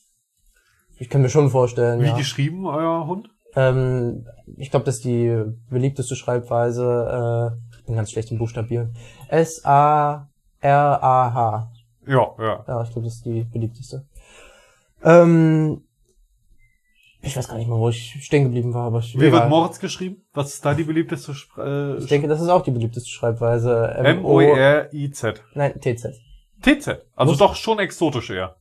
Ich kann mir schon vorstellen, Wie ja. geschrieben, euer Hund? Ähm, ich glaube, das ist die beliebteste Schreibweise. Äh, bin ganz schlecht im Buchstabieren. S A R A H. Ja, ja. Ja, ich glaube, das ist die beliebteste. Ähm, ich weiß gar nicht mal, wo ich stehen geblieben war, aber ich, Wie wird Moritz geschrieben? Was ist da die beliebteste Sprache? Äh, ich denke, das ist auch die beliebteste Schreibweise. M O R I Z. Nein, T Z. T Z. Also Muss- doch schon exotisch eher.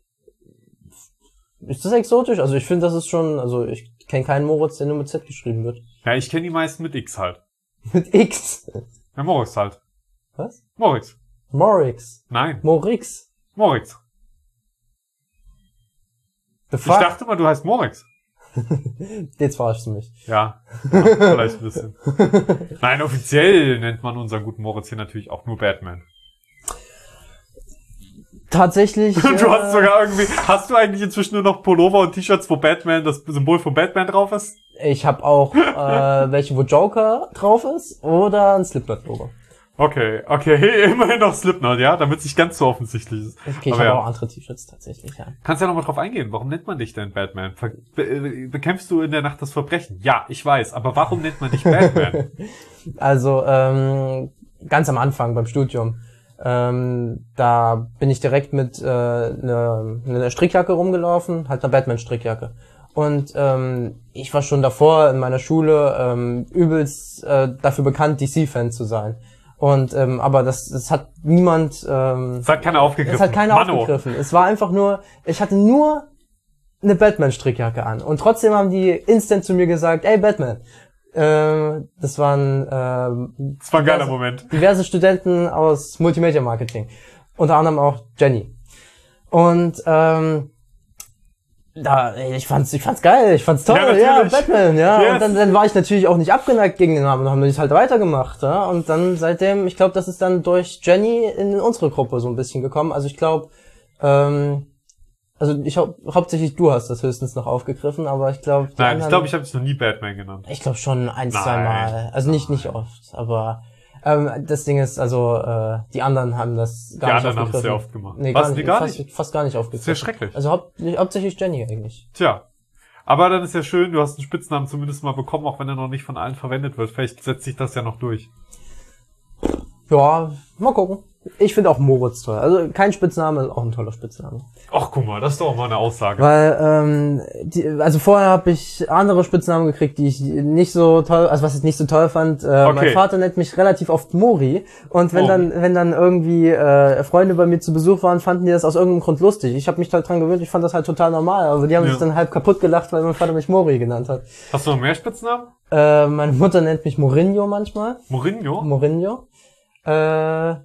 Ist das exotisch? Also ich finde, das ist schon, also ich kenne keinen Moritz, der nur mit Z geschrieben wird. Ja, ich kenne die meisten mit X halt. Mit X. Ja, Moritz halt. Was? Moritz. Morix. Nein. Morix. Moritz. The Ich fuck? dachte mal, du heißt Moritz. Jetzt verarschst du mich. Ja, ja, vielleicht ein bisschen. Nein, offiziell nennt man unseren guten Moritz hier natürlich auch nur Batman. Tatsächlich. Du äh, hast sogar irgendwie, hast du eigentlich inzwischen nur noch Pullover und T-Shirts, wo Batman, das Symbol von Batman drauf ist? Ich habe auch äh, welche, wo Joker drauf ist oder ein Slipknot-Logo. Okay, okay, immerhin noch Slipknot, ja, damit es nicht ganz so offensichtlich ist. Okay, ich Aber habe ja. auch andere T-Shirts tatsächlich, ja. Kannst ja noch mal drauf eingehen, warum nennt man dich denn Batman? Ver be äh, bekämpfst du in der Nacht das Verbrechen? Ja, ich weiß, aber warum nennt man dich Batman? Also ähm, ganz am Anfang beim Studium, ähm, da bin ich direkt mit äh, ne, ne Strickjacke rumgelaufen, halt einer Batman-Strickjacke. Und ähm, ich war schon davor in meiner Schule ähm, übelst äh, dafür bekannt, D C-Fan zu sein. Und ähm, aber das, das hat niemand, ähm, Das hat keiner aufgegriffen. es hat keiner Mano. aufgegriffen. Es war einfach nur, ich hatte nur eine Batman-Strickjacke an. Und trotzdem haben die instant zu mir gesagt, ey Batman. Ähm, das waren ähm, Das war ein geiler diverse- Moment. diverse Studenten aus Multimedia-Marketing. Unter anderem auch Jenny. Und ähm, da, ey, ich fand's, ich fand's geil, ich fand's toll, Ja, ja, natürlich. Batman, ja. Yes. Und dann, dann war ich natürlich auch nicht abgeneigt gegen den Namen und haben das halt weitergemacht, ja. Und dann seitdem, ich glaube, das ist dann durch Jenny in unsere Gruppe so ein bisschen gekommen. Also ich glaube, ähm, also ich hau hauptsächlich du hast das höchstens noch aufgegriffen, aber ich glaube, Nein, ich glaube, ich habe dich noch nie Batman genannt. ich glaube schon ein, Nein. zwei Mal. Also nicht, nicht oft, aber ähm, das Ding ist, also äh, die anderen haben das gar Die nicht anderen haben es aufgegriffen. sehr oft gemacht. Nee, Was, gar nee, nicht, gar fast, nicht? fast gar nicht aufgegriffen. Sehr schrecklich. Also haupt, hauptsächlich Jenny eigentlich. Tja. Aber dann ist ja schön, du hast einen Spitznamen zumindest mal bekommen, auch wenn er noch nicht von allen verwendet wird. Vielleicht setzt sich das ja noch durch. Ja, mal gucken. Ich finde auch Moritz toll. Also kein Spitzname, ist auch ein toller Spitzname. Ach, guck mal, das ist doch auch mal eine Aussage. Weil, ähm, die, also vorher habe ich andere Spitznamen gekriegt, die ich nicht so toll, also was ich nicht so toll fand. Äh, Okay. Mein Vater nennt mich relativ oft Mori. Und wenn Mori. dann, wenn dann irgendwie äh, Freunde bei mir zu Besuch waren, fanden die das aus irgendeinem Grund lustig. Ich habe mich halt dran gewöhnt, ich fand das halt total normal. Aber die haben Ja. sich dann halb kaputt gelacht, weil mein Vater mich Mori genannt hat. Hast du noch mehr Spitznamen? Äh, meine Mutter nennt mich Mourinho manchmal. Mourinho? Mourinho. Äh,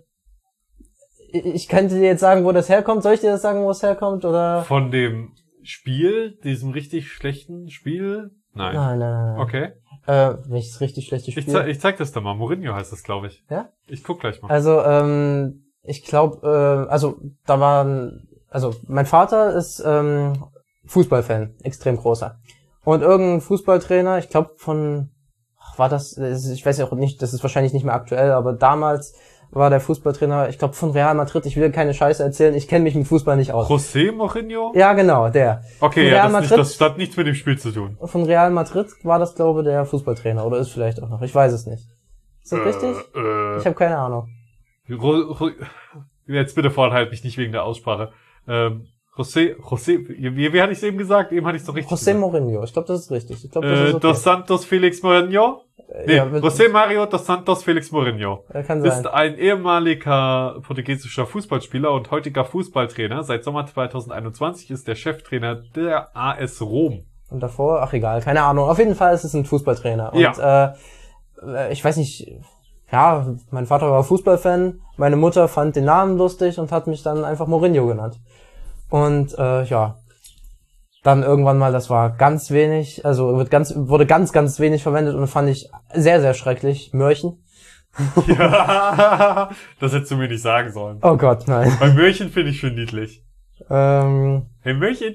ich könnte dir jetzt sagen, wo das herkommt. Soll ich dir das sagen, wo es herkommt? Oder? Von dem Spiel, diesem richtig schlechten Spiel? Nein. Nein, nein, nein. nein. Okay. Äh, welches richtig schlechte Ich, Spiel? ze ich zeig das da mal. Mourinho heißt das, glaube ich. Ja? Ich guck gleich mal. Also, ähm, ich glaube, äh, also da waren, also mein Vater ist ähm, Fußballfan, extrem großer. Und irgendein Fußballtrainer, ich glaube von, ach, war das, ich weiß ja auch nicht, das ist wahrscheinlich nicht mehr aktuell, aber damals war der Fußballtrainer, ich glaube von Real Madrid, ich will keine Scheiße erzählen, ich kenne mich mit Fußball nicht aus. José Mourinho? Ja, genau, der. Okay, Von ja, Real das, nicht, Madrid? das hat nichts mit dem Spiel zu tun. Von Real Madrid war das, glaube ich, der Fußballtrainer, oder ist vielleicht auch noch, ich weiß es nicht. Ist das richtig? Äh, Ich habe keine Ahnung. Ro Ro Jetzt bitte vorenthalte mich nicht wegen der Aussprache. Ähm, José, José, wie, wie hatte ich es eben gesagt? Eben hatte ich es doch richtig José gesagt. Mourinho, ich glaube, das ist richtig. Ich glaube, das Äh, ist okay. Dos Santos Felix Mourinho? Nee, Ja, mit- José Mario Dos Santos Felix Mourinho. Ja, kann Ist sein. ein ehemaliger portugiesischer Fußballspieler und heutiger Fußballtrainer. Seit Sommer zweitausendeinundzwanzig ist der Cheftrainer der A S Rom. Und davor, ach egal, keine Ahnung. Auf jeden Fall ist es ein Fußballtrainer. Und Ja. äh, ich weiß nicht, ja, mein Vater war Fußballfan, meine Mutter fand den Namen lustig und hat mich dann einfach Mourinho genannt. Und äh, ja, dann irgendwann mal, das war ganz wenig, also wird ganz, wurde ganz, ganz wenig verwendet und fand ich sehr, sehr schrecklich. Mörchen. Ja, das hättest du mir nicht sagen sollen. Oh Gott, nein. Bei Mörchen finde ich schon niedlich. ähm, Hey Mörchen?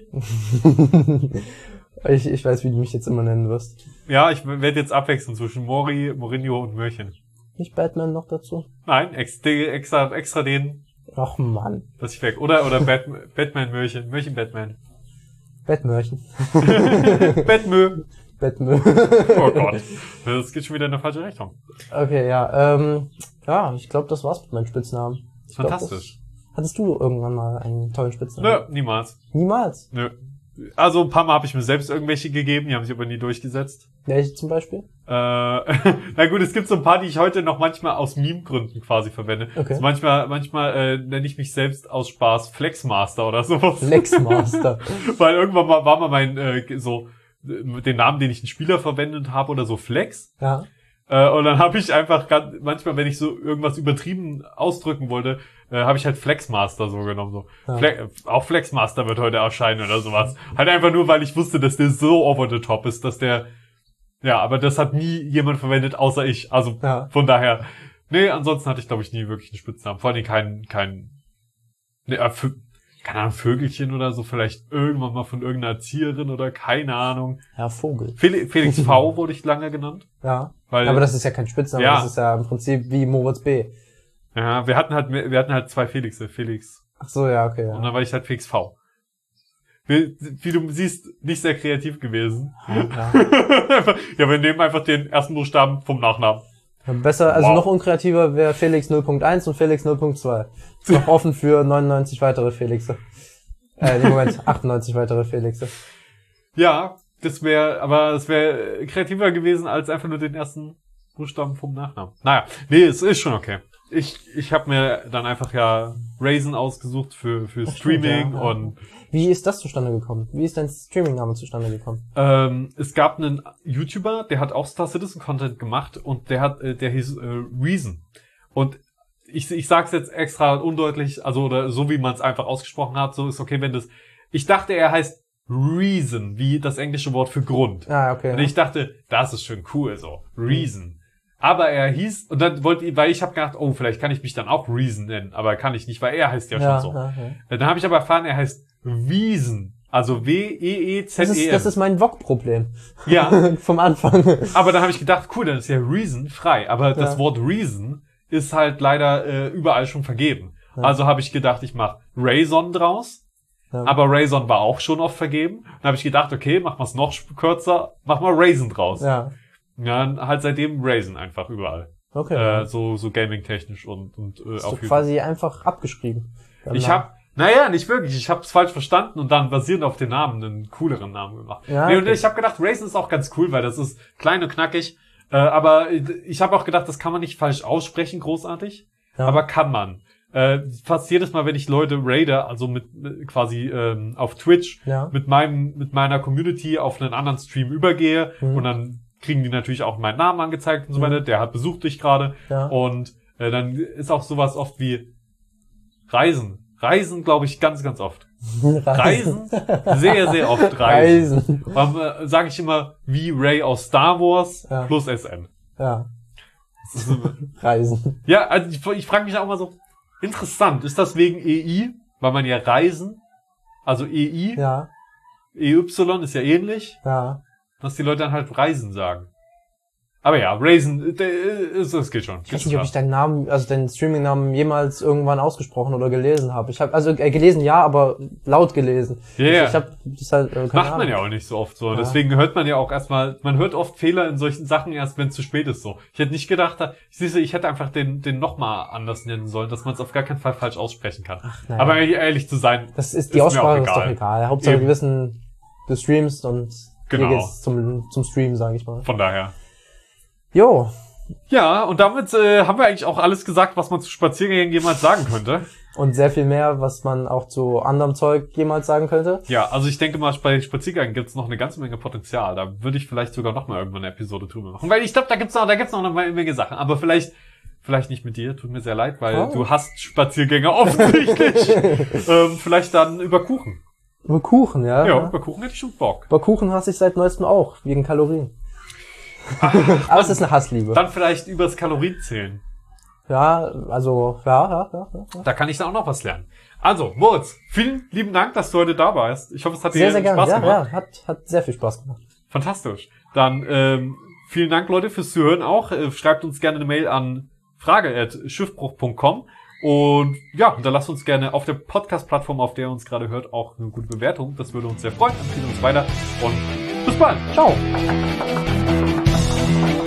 ich, ich weiß, wie du mich jetzt immer nennen wirst. Ja, ich werde jetzt abwechseln zwischen Mori, Mourinho und Mörchen. Nicht Batman noch dazu? Nein, ex extra, extra den, Ach Mann. dass ich weg. Oder, oder Batman, Batman Mörchen, Mörchen Batman. Bettmörchen. Batmö. Bettmüll. Oh Gott, das geht schon wieder in eine falsche Richtung. Okay, ja. Ähm, ja, ich glaube, das war's mit meinen Spitznamen. Ich Fantastisch. Glaub, das, hattest du irgendwann mal einen tollen Spitznamen? Nö, niemals. Niemals? Nö. Also ein paar Mal habe ich mir selbst irgendwelche gegeben, die haben sich aber nie durchgesetzt. Welche zum Beispiel? Äh, na gut, es gibt so ein paar, die ich heute noch manchmal aus Meme-Gründen quasi verwende. Okay. Also manchmal manchmal äh, nenne ich mich selbst aus Spaß Flexmaster oder sowas. Flexmaster. Weil irgendwann mal war mal mein äh, so äh, den Namen, den ich einen Spieler verwendet habe oder so Flex. Ja. Äh, und dann habe ich einfach ganz, manchmal, wenn ich so irgendwas übertrieben ausdrücken wollte, äh, habe ich halt Flexmaster so genommen. So. Ja. Fle auch Flexmaster wird heute erscheinen oder sowas. Halt einfach nur, weil ich wusste, dass der so over the top ist, dass der, ja, aber das hat nie jemand verwendet, außer ich. Also Ja. von daher, nee, ansonsten hatte ich, glaube ich, nie wirklich einen Spitznamen. Vor allem kein, kein, nee, äh, keine Ahnung, Vögelchen oder so, vielleicht irgendwann mal von irgendeiner Erzieherin oder keine Ahnung. Ja, Vogel. Felix, Felix V wurde ich lange genannt. Ja. Weil, Aber das ist ja kein Spitzname, Ja. das ist ja im Prinzip wie Moritz B. ja, wir hatten halt, wir hatten halt zwei Felixe, Felix. Ach so, ja, okay, Und ja. dann war ich halt Felix V. Wie, wie du siehst, nicht sehr kreativ gewesen. ja. Ja, wir nehmen einfach den ersten Buchstaben vom Nachnamen. Besser, also Wow. noch unkreativer wäre Felix null Punkt eins und Felix null Punkt zwei. Ist noch offen für neunundneunzig weitere Felixe. Äh, im Moment achtundneunzig weitere Felixe. Ja, das wäre, aber es wäre kreativer gewesen als einfach nur den ersten Buchstaben vom Nachnamen. Naja, nee, es ist schon okay. Ich ich habe mir dann einfach ja Raisin ausgesucht für für Streaming stimmt, ja, ja. und Wie ist das zustande gekommen? Wie ist dein Streaming-Name zustande gekommen? ähm, es gab einen YouTuber, der hat auch Star Citizen Content gemacht und der hat äh, der hieß äh, Reason. Und ich ich sag's jetzt extra undeutlich, also oder so wie man es einfach ausgesprochen hat, so ist okay, wenn das ich dachte, er heißt Reason, wie das englische Wort für Grund. Ah, okay. Und ich dachte, das ist schön cool, so. Reason. Aber er hieß, und dann wollte ich, weil ich habe gedacht, oh, vielleicht kann ich mich dann auch Reason nennen, aber kann ich nicht, weil er heißt ja, ja, schon so. ja, ja. Dann habe ich aber erfahren, er heißt Wiesen. Also W E E Z Das E N. ist, das ist mein V O G-Problem. Ja, Vom Anfang. aber dann habe ich gedacht, cool, dann ist ja Reason frei. Aber das Ja. Wort Reason ist halt leider äh, überall schon vergeben. Ja. Also habe ich gedacht, ich mache Raison draus. Ja. Aber Raison war auch schon oft vergeben. Dann habe ich gedacht, okay, mach mal's noch kürzer, mach mal Raisin draus. Ja. Ja, dann halt seitdem Raisin einfach überall. Okay. Äh, so so gaming-technisch und, und äh, Hast auf du YouTube. quasi einfach abgeschrieben. Deinen Ich Namen. hab, naja, nicht wirklich. Ich hab's falsch verstanden und dann basierend auf den Namen einen cooleren Namen gemacht. Ja, Nee, und okay. ich habe gedacht, Raisin ist auch ganz cool, weil das ist klein und knackig. Äh, aber ich habe auch gedacht, das kann man nicht falsch aussprechen, großartig. Ja. Aber kann man. Äh, fast jedes Mal, wenn ich Leute raide, also mit, mit quasi ähm, auf Twitch, Ja. mit meinem, mit meiner Community auf einen anderen Stream übergehe Mhm. und dann kriegen die natürlich auch meinen Namen angezeigt und so Mhm. weiter. Der hat besucht dich gerade. Ja. Und äh, dann ist auch sowas oft wie Reisen. Reisen, glaube ich, ganz, ganz oft. Reisen, sehr, sehr oft Reisen. Reisen. Äh, Sage ich immer wie Ray aus Star Wars Ja. plus S N. Ja. Das ist, Reisen. ja, also ich, ich frage mich auch mal so, interessant, ist das wegen E I, weil man ja Reisen, also E I, Ja. E Y ist ja ähnlich, Ja. dass die Leute dann halt Reisen sagen. Aber ja, Raisin, das geht schon. Ich weiß nicht, ob ich deinen Namen, also deinen Streaming-Namen jemals irgendwann ausgesprochen oder gelesen habe. Ich habe also äh, gelesen, ja, aber laut gelesen. Ja, ja. Ich, ich habe das halt äh, keine Macht man Ahnung. ja auch nicht so oft so. Ja. Deswegen hört man ja auch erstmal, man hört oft Fehler in solchen Sachen erst, wenn es zu spät ist so. Ich hätte nicht gedacht, ich siehste, ich hätte einfach den den nochmal anders nennen sollen, dass man es auf gar keinen Fall falsch aussprechen kann. naja. Aber ehrlich zu sein, Das ist die Ist mir Aussprache auch ist doch egal. egal. Hauptsache Eben. wir wissen, du streamst und Genau. hier geht's zum zum Stream, sage ich mal. von daher. Jo, Ja, und damit äh, haben wir eigentlich auch alles gesagt, was man zu Spaziergängen jemals sagen könnte. und sehr viel mehr, was man auch zu anderem Zeug jemals sagen könnte. Ja, also ich denke mal, bei den Spaziergängen gibt's noch eine ganze Menge Potenzial. Da würde ich vielleicht sogar noch mal irgendwann eine Episode drüber machen. Weil ich glaube, da gibt's noch, da gibt's noch eine Menge Sachen. Aber vielleicht, vielleicht nicht mit dir. Tut mir sehr leid, weil Oh. du hast Spaziergänge offensichtlich. ähm, vielleicht dann über Kuchen. Über Kuchen, ja. Ja, über Kuchen hätte ich schon Bock. Über Kuchen hasse ich seit neuestem auch, wegen Kalorien. Aber es ist eine Hassliebe. Dann vielleicht übers Kalorienzählen. Ja, also, ja, ja, ja, ja. ja. Da kann ich dann auch noch was lernen. Also, Moritz, vielen lieben Dank, dass du heute da warst. Ich hoffe, es hat Sehr, dir sehr gerne. Spaß Ja, gemacht. ja, hat, hat sehr viel Spaß gemacht. Fantastisch. Dann ähm, vielen Dank, Leute, fürs Zuhören auch. Äh, schreibt uns gerne eine Mail an frage at schiffbruch punkt com und ja, hinterlasst uns gerne auf der Podcast-Plattform, auf der ihr uns gerade hört, auch eine gute Bewertung. Das würde uns sehr freuen. Empfehlt uns weiter und bis bald. Ciao.